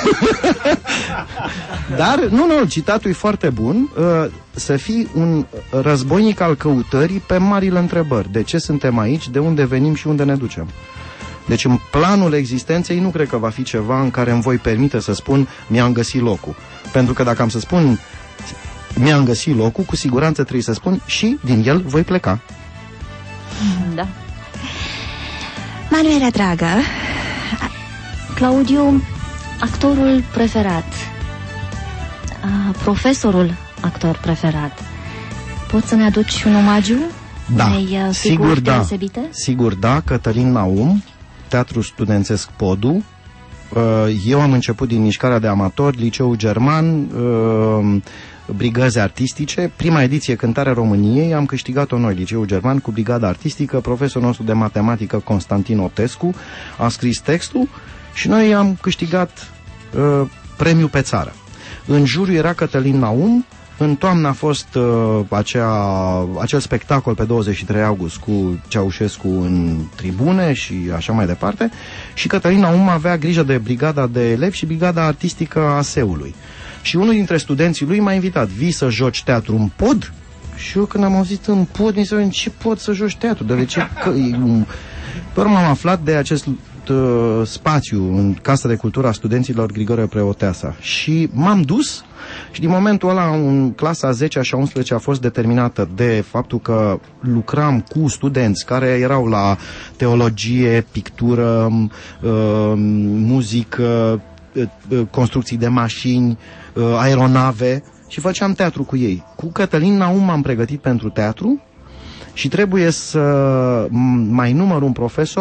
Dar, nu, nu, citatul e foarte bun. Să fii un războinic al căutării pe marile întrebări. De ce suntem aici, de unde venim și unde ne ducem? Deci în planul existenței nu cred că va fi ceva în care îmi voi permite să spun mi-am găsit locul. Pentru că dacă am să spun mi-am găsit locul, cu siguranță trebuie să spun și din el voi pleca. Da. Manuela, dragă, Claudiu, actorul preferat, a, profesorul actor preferat, poți să ne aduci un omagiu? Da, Unei, uh, sigur da, deosebite? sigur da, Cătălin Naum, Teatru Studențesc Podu. Eu am început din mișcarea de amatori, Liceul German, brigăzi artistice. Prima ediție Cântarea României am câștigat-o noi, Liceul German, cu brigada artistică. Profesorul nostru de matematică, Constantin Otescu, a scris textul și noi am câștigat uh, premiul pe țară. În juriu era Cătălin Naum. În toamnă a fost uh, acea, acel spectacol pe douăzeci și trei august cu Ceaușescu în tribune și așa mai departe. Și Cătălin Naum avea grijă de brigada de elevi și brigada artistică a A S E-ului. Și unul dintre studenții lui m-a invitat: vii să joci teatru în pod? Și eu când am auzit în pod, mi se în ce pod să joci teatru? De ce? Că, pe urmă am aflat de acest uh, spațiu în Casa de Cultură a Studenților Grigore Preoteasa. Și m-am dus și din momentul ăla în clasa a zecea și a unsprezecea a fost determinată de faptul că lucram cu studenți care erau la teologie, pictură, uh, muzică, uh, construcții de mașini, uh, aeronave, și făceam teatru cu ei. Cu Cătălin Naum m-am pregătit pentru teatru și trebuie să mai număr un profesor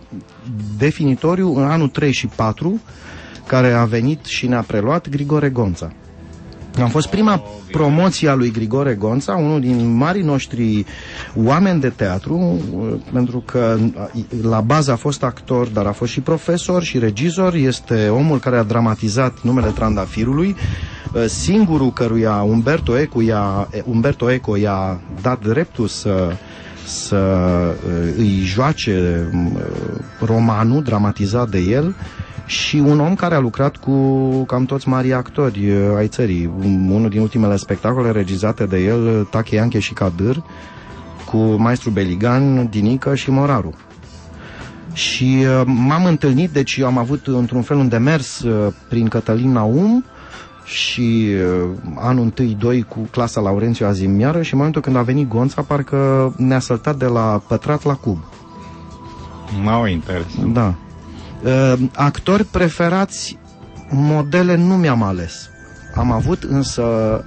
definitoriu în anul trei și patru, care a venit și ne-a preluat Grigore Gonța. Am fost prima promoție a lui Grigore Gonța, unul din marii noștri oameni de teatru, pentru că la bază a fost actor, dar a fost și profesor și regizor. Este omul care a dramatizat Numele Trandafirului, singurul căruia Umberto Eco i-a, Umberto Eco i-a dat dreptul să, să îi joace romanul dramatizat de el. Și un om care a lucrat cu cam toți marii actori ai țării. Unul din ultimele spectacole regizate de el, Tache, Ianche și Cadâr, cu Maestru Beligan, Dinică și Moraru. Și uh, m-am întâlnit, deci am avut într-un fel un demers uh, prin Cătălin Naum și uh, anul întâi, doi cu clasa Laurențiu Azimiară, și în momentul când a venit Gonța, parcă ne-a săltat de la pătrat la cub. M-au interesant. Da. Uh, actori preferați, modele nu mi-am ales. Am avut însă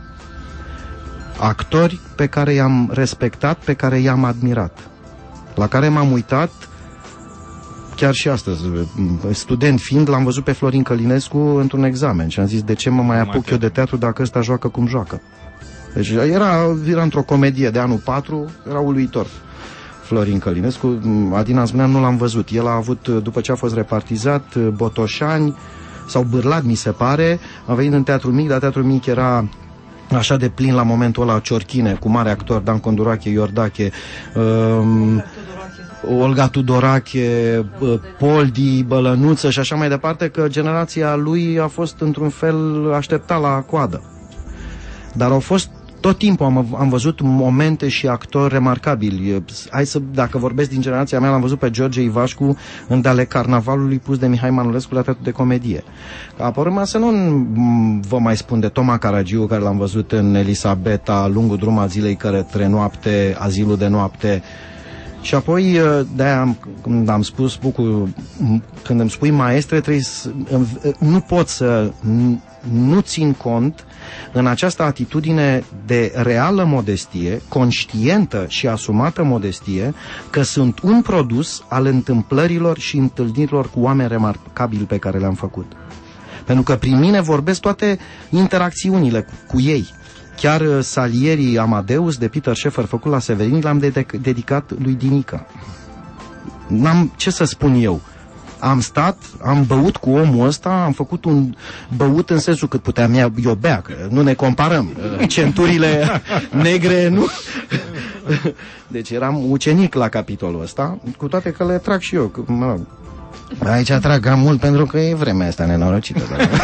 actori pe care i-am respectat, pe care i-am admirat, la care m-am uitat chiar și astăzi. Student fiind, l-am văzut pe Florin Călinescu într-un examen și am zis, de ce mă mai apuc eu de teatru dacă ăsta joacă cum joacă? Deci era, era într-o comedie de anul patru, era uluitor. Florin Călinescu, Adina Zmnean nu l-am văzut. El a avut, după ce a fost repartizat, Botoșani sau Bârlat, mi se pare, a venit în Teatrul Mic, dar Teatrul Mic era așa de plin la momentul ăla, Ciorchine, cu mare actor, Dan Condurache, Iordache, um, Olga Tudorache, Poldi, Bălănuță și așa mai departe, că generația lui a fost într-un fel așteptat la coadă. Dar au fost tot timpul am, am văzut momente și actori remarcabili. Hai să, dacă vorbesc din generația mea, l-am văzut pe George Ivașcu în Dale Carnavalului, pus de Mihai Manulescu la Teatru de Comedie. Apoi să nu vă mai spun de Toma Caragiu, care l-am văzut în Elisabeta, Lungul drum al zilei către noapte, Azilul de noapte. Și apoi, de-aia când am spus, bucur, când îmi spui maestre, trebuie să, nu pot să nu țin cont în această atitudine de reală modestie, conștientă și asumată modestie, că sunt un produs al întâmplărilor și întâlnirilor cu oameni remarcabili pe care le-am făcut. Pentru că prin mine vorbesc toate interacțiunile cu, cu ei. Chiar Salierii Amadeus de Peter Sheffer făcut la Severini l-am dedicat lui Dinică. N-am ce să spun eu. Am stat, am băut cu omul ăsta, am făcut un băut în sensul cât puteam eu bea, că nu ne comparăm. Centurile negre, nu? Deci eram ucenic la capitolul ăsta, cu toate că le trag și eu. Mă rog, aici trag cam mult pentru că e vremea asta nenorocită.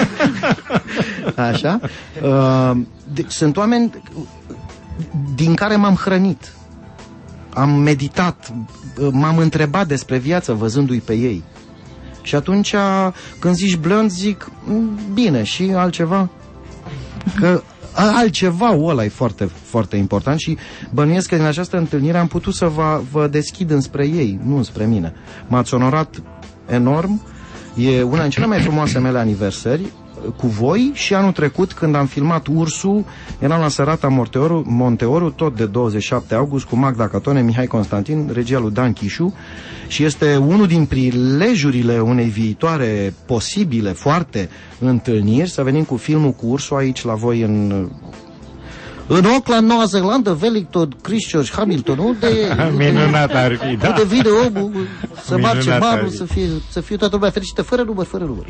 Așa? Uh, deci sunt oameni din care m-am hrănit. Am meditat, m-am întrebat despre viață văzându-i pe ei. Și atunci, când zici blând, zic, bine, și altceva? Că altceva, ăla e foarte, foarte important și bănuiesc că din această întâlnire am putut să vă, vă deschid înspre ei, nu înspre mine. M-ați onorat enorm, e una din cele mai frumoase mele aniversări cu voi și anul trecut când am filmat Ursul, eram la Serata Monteoru, Monteoru, tot de douăzeci și șapte august, cu Magda Catone, Mihai Constantin, regia lui Dan Chișu, și este unul din prilejurile unei viitoare posibile, foarte întâlniri, să venim cu filmul cu Ursul aici la voi în... În Auckland, Noua Zeelandă, Wellington, Christchurch, Hamilton, unde e... Minunat ar fi, da. Unde vine omul să marce barul, să fie, să fie toată lumea fericită, fără număr, fără număr.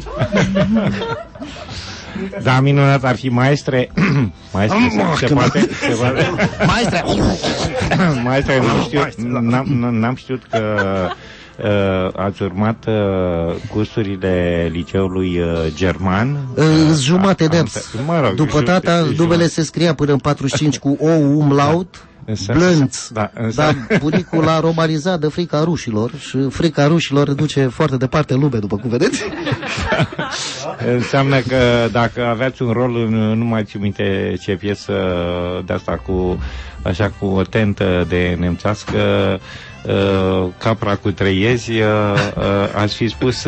Da, minunat ar fi, maestre. Maestre, se, se poate? Se poate? Maestre! Maestre, n-am știut, n-am, n-am știut că uh, ați urmat uh, cursurile liceului uh, german. Uh, jumate de mă rog, după tata, numele se scria până în patruzeci și cinci cu O umlaut. Blânț, da, dar bunicul l-a romanizat de frica rușilor și frica rușilor duce foarte departe în lume, după cum vedeți. Înseamnă că dacă aveați un rol, nu mai țin minte ce piesă de asta cu, așa, cu o tentă de nemțească, Capra cu trei iezi, ați fi spus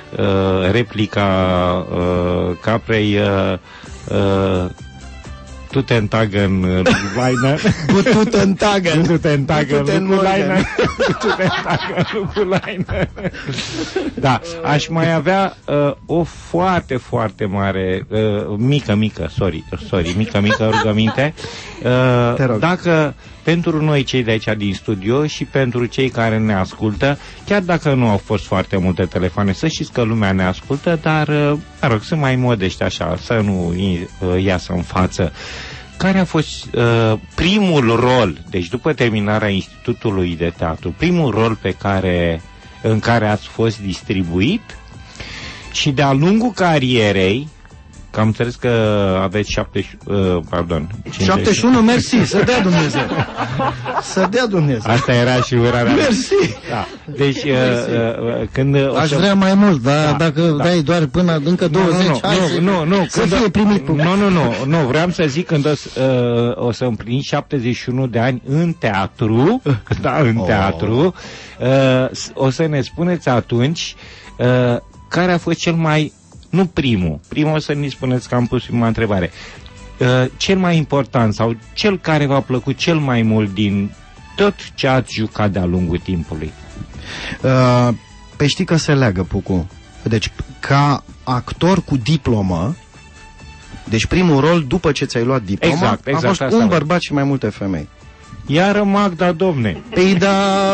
replica caprei, Guten Tagen, Lupulainen. Guten Tagen. Guten Tagen, Lupulainen. Guten Tagen, Lupulainen. Da, aș mai avea uh, o foarte, foarte mare, uh, mică, mică, sorry, sorry, mică, mică rugăminte. Uh, dacă pentru noi cei de aici din studio și pentru cei care ne ascultă, chiar dacă nu au fost foarte multe telefoane, să știți că lumea ne ascultă, dar, uh, mă rog, sunt mai modești așa, să nu uh, iasă în față. Care a fost uh, primul rol, deci după terminarea Institutului de Teatru, primul rol pe care, în care ați fost distribuit și de-a lungul carierei, că am înțeles că aveți șaptezeci, uh, pardon, cincizeci. șaptezeci și unu, mersi, să dea Dumnezeu. Să dea Dumnezeu. Asta era și urarea. Mersi. Da. Deci, uh, uh, când... Aș vrea mai mult, dar da, dacă da. dai doar până încă douăzeci, nu, nu, hai nu, nu, nu, să când fie primit. Nu, nu, nu, nu, vreau să zic când o, uh, o să împliniți șaptezeci și unu de ani în teatru, da, în oh. teatru, uh, o să ne spuneți atunci uh, care a fost cel mai, nu primul, primul o să ne spuneți că am pus prima întrebare, uh, cel mai important sau cel care v-a plăcut cel mai mult din tot ce ați jucat de-a lungul timpului. Uh, pe știi că se leagă, Pucu. Deci, ca actor cu diplomă, deci primul rol după ce ți-ai luat diploma, exact, exact, a fost un bărbat și mai multe femei. Iară Magda, domne. Păi, da...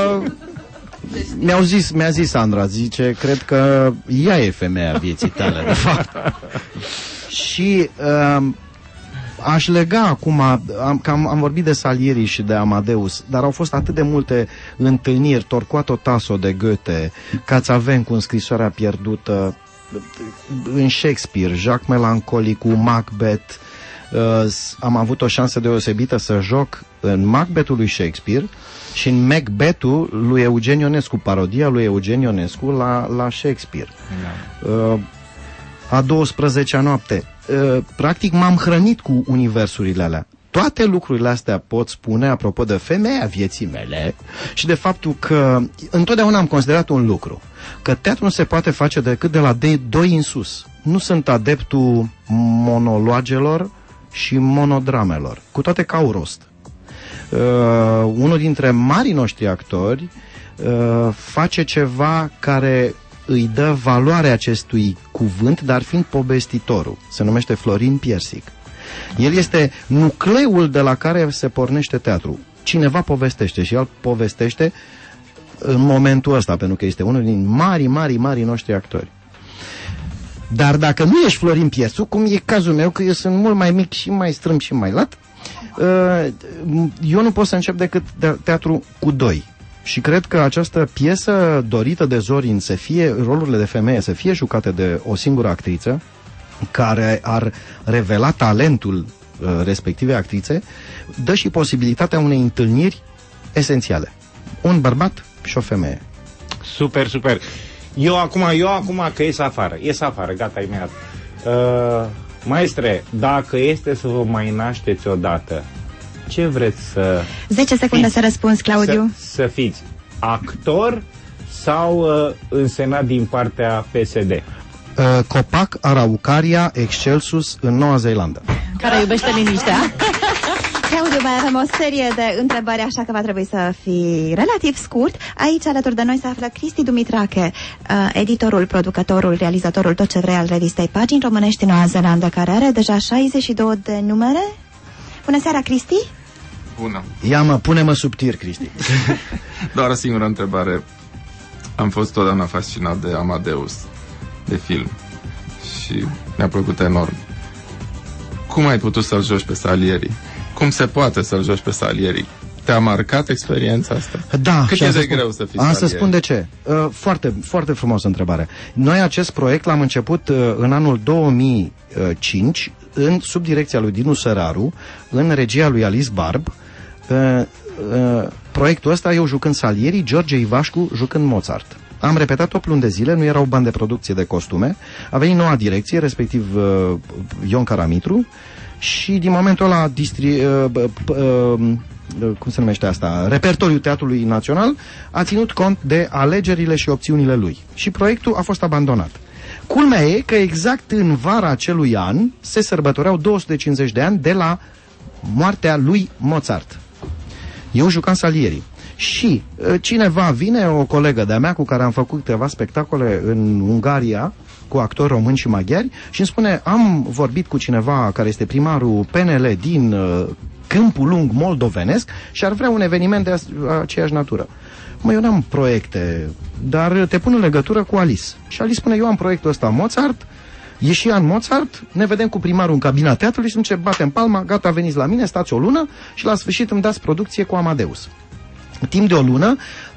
Mi-au zis, mi-a zis Sandra, zice, cred că ea e femeia vieții tale, de fapt. Și... Uh, aș lega acum, am, am, am vorbit de Salieri și de Amadeus, dar au fost atât de multe întâlniri, Torquato Tasso de Goethe, Cațavencu în Scrisoarea pierdută, în Shakespeare, Jacques Melancholic cu Macbeth, uh, am avut o șansă deosebită să joc în Macbethul lui Shakespeare și în Macbethul lui Eugen Ionescu, parodia lui Eugen Ionescu la, la Shakespeare. Da. Uh, a douăsprezecea noapte. Practic m-am hrănit cu universurile alea. Toate lucrurile astea pot spune apropo de femeia vieții mele și de faptul că întotdeauna am considerat un lucru, că teatru nu se poate face decât de la de doi în sus. Nu sunt adeptul monologelor și monodramelor, cu toate că au rost. Uh, unul dintre marii noștri actori uh, face ceva care îi dă valoare acestui cuvânt, dar fiind povestitorul. Se numește Florin Piersic. El este nucleul de la care se pornește teatru. Cineva povestește și el povestește în momentul ăsta, pentru că este unul din mari, mari, mari noștri actori. Dar dacă nu ești Florin Piersic, cum e cazul meu, că eu sunt mult mai mic și mai strâmb și mai lat, eu nu pot să încep decât teatru cu doi. Și cred că această piesă dorită de Zorin să fie, rolurile de femeie să fie jucate de o singură actriță, care ar revela talentul uh, respectivei actrițe, dă și posibilitatea unei întâlniri esențiale. Un bărbat și o femeie. Super, super. Eu acum, eu acum că ies afară, ies afară, gata, imediat. Uh, maestre, dacă este să vă mai nașteți odată, ce vreți să... zece secunde fiți? să răspunzi, Claudiu. Să, să fiți actor sau uh, însemnat din partea P S D? Uh, Copac, Araucaria, Excelsus, în Noua Zeelandă. Care iubește liniștea. Claudiu, mai avem o serie de întrebări, așa că va trebui să fii relativ scurt. Aici, alături de noi, se află Cristi Dumitrache, uh, editorul, producătorul, realizatorul, tot ce vrei al revistei Pagini Românești Noua Zeelandă, care are deja șaizeci și două de numere. Bună seara, Cristi! Bună! Ia mă, pune-mă sub tir, Cristi. Doar o singură întrebare. Am fost totdeauna fascinat de Amadeus, de film. Și mi-a plăcut enorm. Cum ai putut să-l joci pe Salieri? Cum se poate să-l joci pe Salieri? Te-a marcat experiența asta? Da. Cât e de greu să fii Am Salieri? să spun de ce. Uh, foarte, foarte frumosă întrebare. Noi acest proiect l-am început uh, în anul două mii cinci, în, sub direcția lui Dinu Săraru, în regia lui Alice Barb. Uh, uh, proiectul ăsta, eu jucând Salieri, George Ivașcu jucând Mozart. Am repetat opt luni de zile, nu erau bani de producție de costume, a venit noua direcție, respectiv uh, Ion Caramitru, și din momentul ăla distri, uh, uh, uh, cum se numește asta, repertoriul Teatrului Național a ținut cont de alegerile și opțiunile lui. Și proiectul a fost abandonat. Culmea e că exact în vara acelui an se sărbătoreau două sute cincizeci de ani de la Moartea lui Mozart. Eu jucam Salieri. Și cineva vine, o colegă de-a mea cu care am făcut câteva spectacole în Ungaria, cu actori români și maghiari, și îmi spune, am vorbit cu cineva care este primarul P N L din uh, Câmpul Lung moldovenesc și ar vrea un eveniment de aceeași natură. Mă, eu n-am proiecte, dar te pun în legătură cu Alice. Și Alice spune, eu am proiectul ăsta Mozart, e și an Mozart, ne vedem cu primarul în cabina teatrului și zice, batem palma, gata, veniți la mine, stați o lună și la sfârșit îmi dați producție cu Amadeus. Timp de o lună,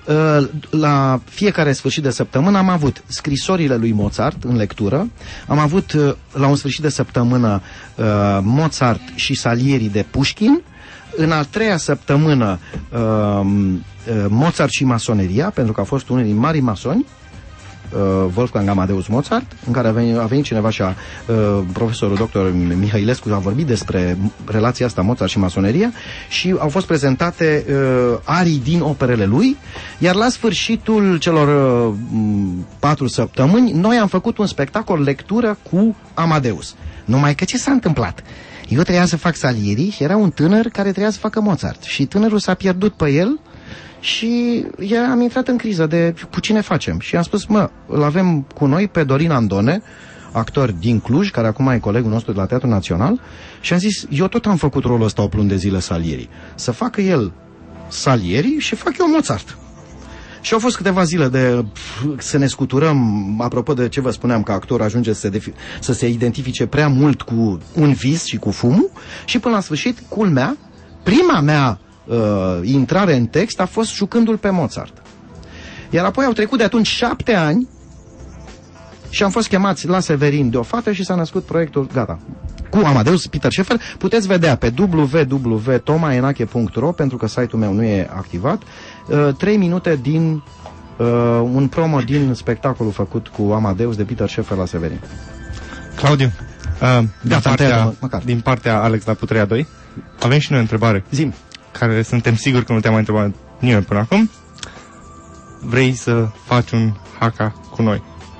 la fiecare sfârșit de săptămână am avut scrisorile lui Mozart în lectură, am avut la un sfârșit de săptămână Mozart și Salieri de Pușkin, în a treia săptămână Mozart și masoneria, pentru că a fost unul din marii masoni, Wolfgang Amadeus Mozart, în care a venit, a venit cineva și a, uh, profesorul doctor Mihailescu a vorbit despre relația asta Mozart și masoneria și au fost prezentate uh, arii din operele lui, iar la sfârșitul celor uh, patru săptămâni noi am făcut un spectacol lectură cu Amadeus. Numai că ce s-a întâmplat? Eu trebuia să fac Salieri și era un tânăr care trebuia să facă Mozart și tânărul s-a pierdut pe el și eu am intrat în criză de cu cine facem. Și am spus, mă, îl avem cu noi pe Dorin Andone, actor din Cluj, care acum e colegul nostru de la Teatrul Național, și am zis, eu tot am făcut rolul ăsta o plun de zile Salieri. Să facă el Salieri și fac eu Mozart. Și au fost câteva zile de pf, să ne scuturăm, apropo de ce vă spuneam, că actor ajunge să se, să se identifice prea mult cu un vis și cu fumul, și până la sfârșit, culmea, prima mea Uh, intrare în text a fost jucându-l pe Mozart. Iar apoi au trecut de atunci șapte ani și am fost chemați la Severin de o fată și s-a născut proiectul, gata, cu Amadeus, Peter Scheffer. Puteți vedea pe w w w punct toma enache punct r o, pentru că site-ul meu nu e activat, uh, trei minute din uh, un promo din spectacolul făcut cu Amadeus de Peter Scheffer la Severin. Claudiu, uh, din, gata, partea, măcar. din partea Alex la Putrea doi, avem și noi o întrebare. Zim. Care suntem siguri că nu te-am mai întrebat nimeni până acum. Vrei să faci un haka cu noi?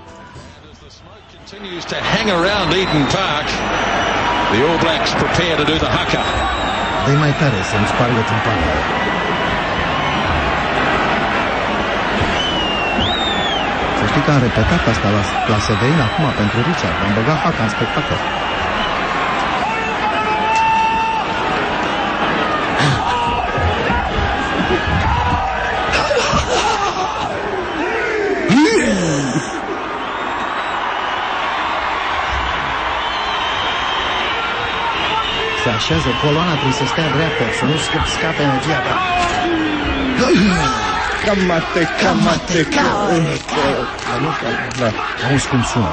Continues to hang around Eden Park. The All Blacks prepare to do the haka. Dă-i mai tare să-mi spargă timpanul. Să știi că am repetat asta la, la Severin acum pentru Richard. Am băgat haka în spectacol. Se așează, coloana trebuie să stea dreaptă, să nu scape energia ta. Camate, camate, camate. Da, auzi cum sună.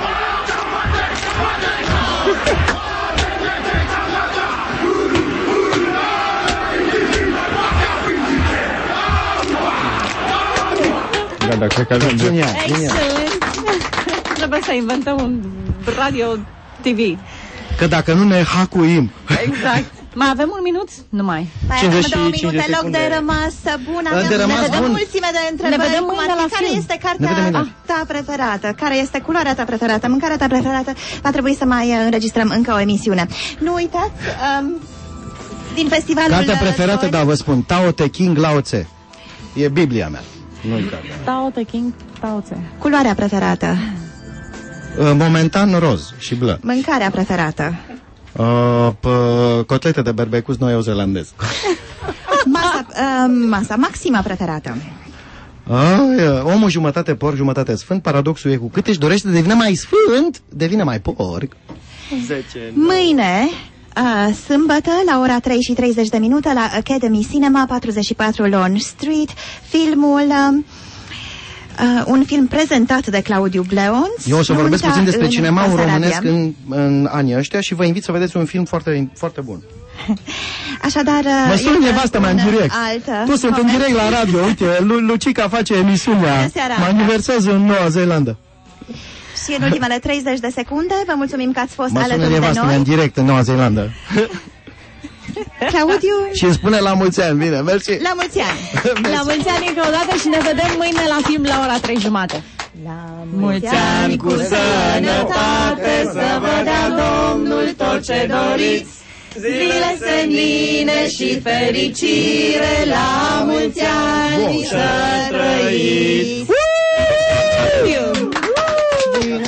Da, da, cred că avem. Genial, genial. Excelent! Trebuie să inventăm un radio T V. Că dacă nu ne hacuim. Exact. Mai avem un minut? Nu mai. Mai avem două minute, loc de rămas bun. Avem, de rămas ne vedem bun. mulțime de întrebări. Ne vedem cum mâine ar fi, la care film. este cartea ta preferată? Care este culoarea ta preferată? Mâncarea ta preferată? Va trebui să mai înregistrăm încă o emisiune. Nu uitați, um, din festivalul... Cartea preferată, Soare. da, vă spun, Tao Te Ching Lao Tse. E Biblia mea. Nu-i cartea. Tao Te Ching, Tao Tse. Culoarea preferată? Momentan roz și blă. Mâncarea preferată? Uh, p- cotlete de berbecuz nou-zeelandez. Masa, uh, masa maxima preferată? Uh, omul jumătate porc, jumătate sfânt. Paradoxul e cu cât își dorește să devină mai sfânt, devine mai porc. zece. Mâine, uh, sâmbătă, la ora trei și treizeci de minute, la Academy Cinema, patruzeci și patru Lawn Street, filmul... Uh, Uh, un film prezentat de Claudiu Bleonț. Eu o să vorbesc puțin despre cinemaul Basarabia. românesc în, în anii ăștia și vă invit să vedeți un film foarte, foarte bun. Așadar, Mă sună nevastă mea în direct. Altă Tu sunt în direct la radio, uite, Lu Lucica face emisiunea. Mă aniversează în Noua Zeelandă. Și în ultimele treizeci de secunde, vă mulțumim că ați fost Mă sună alături de nevastă mea în noi. direct în Noua Zeelandă. Claudiu. Și îmi spune la mulți ani, bine, mersi. La mulți ani. La mulți ani încă o dată și ne vedem mâine la film la ora trei jumate. La mulți ani cu sănătate, să vă dea Domnul tot ce doriți. zile senine și fericire, la mulți ani să trăiți.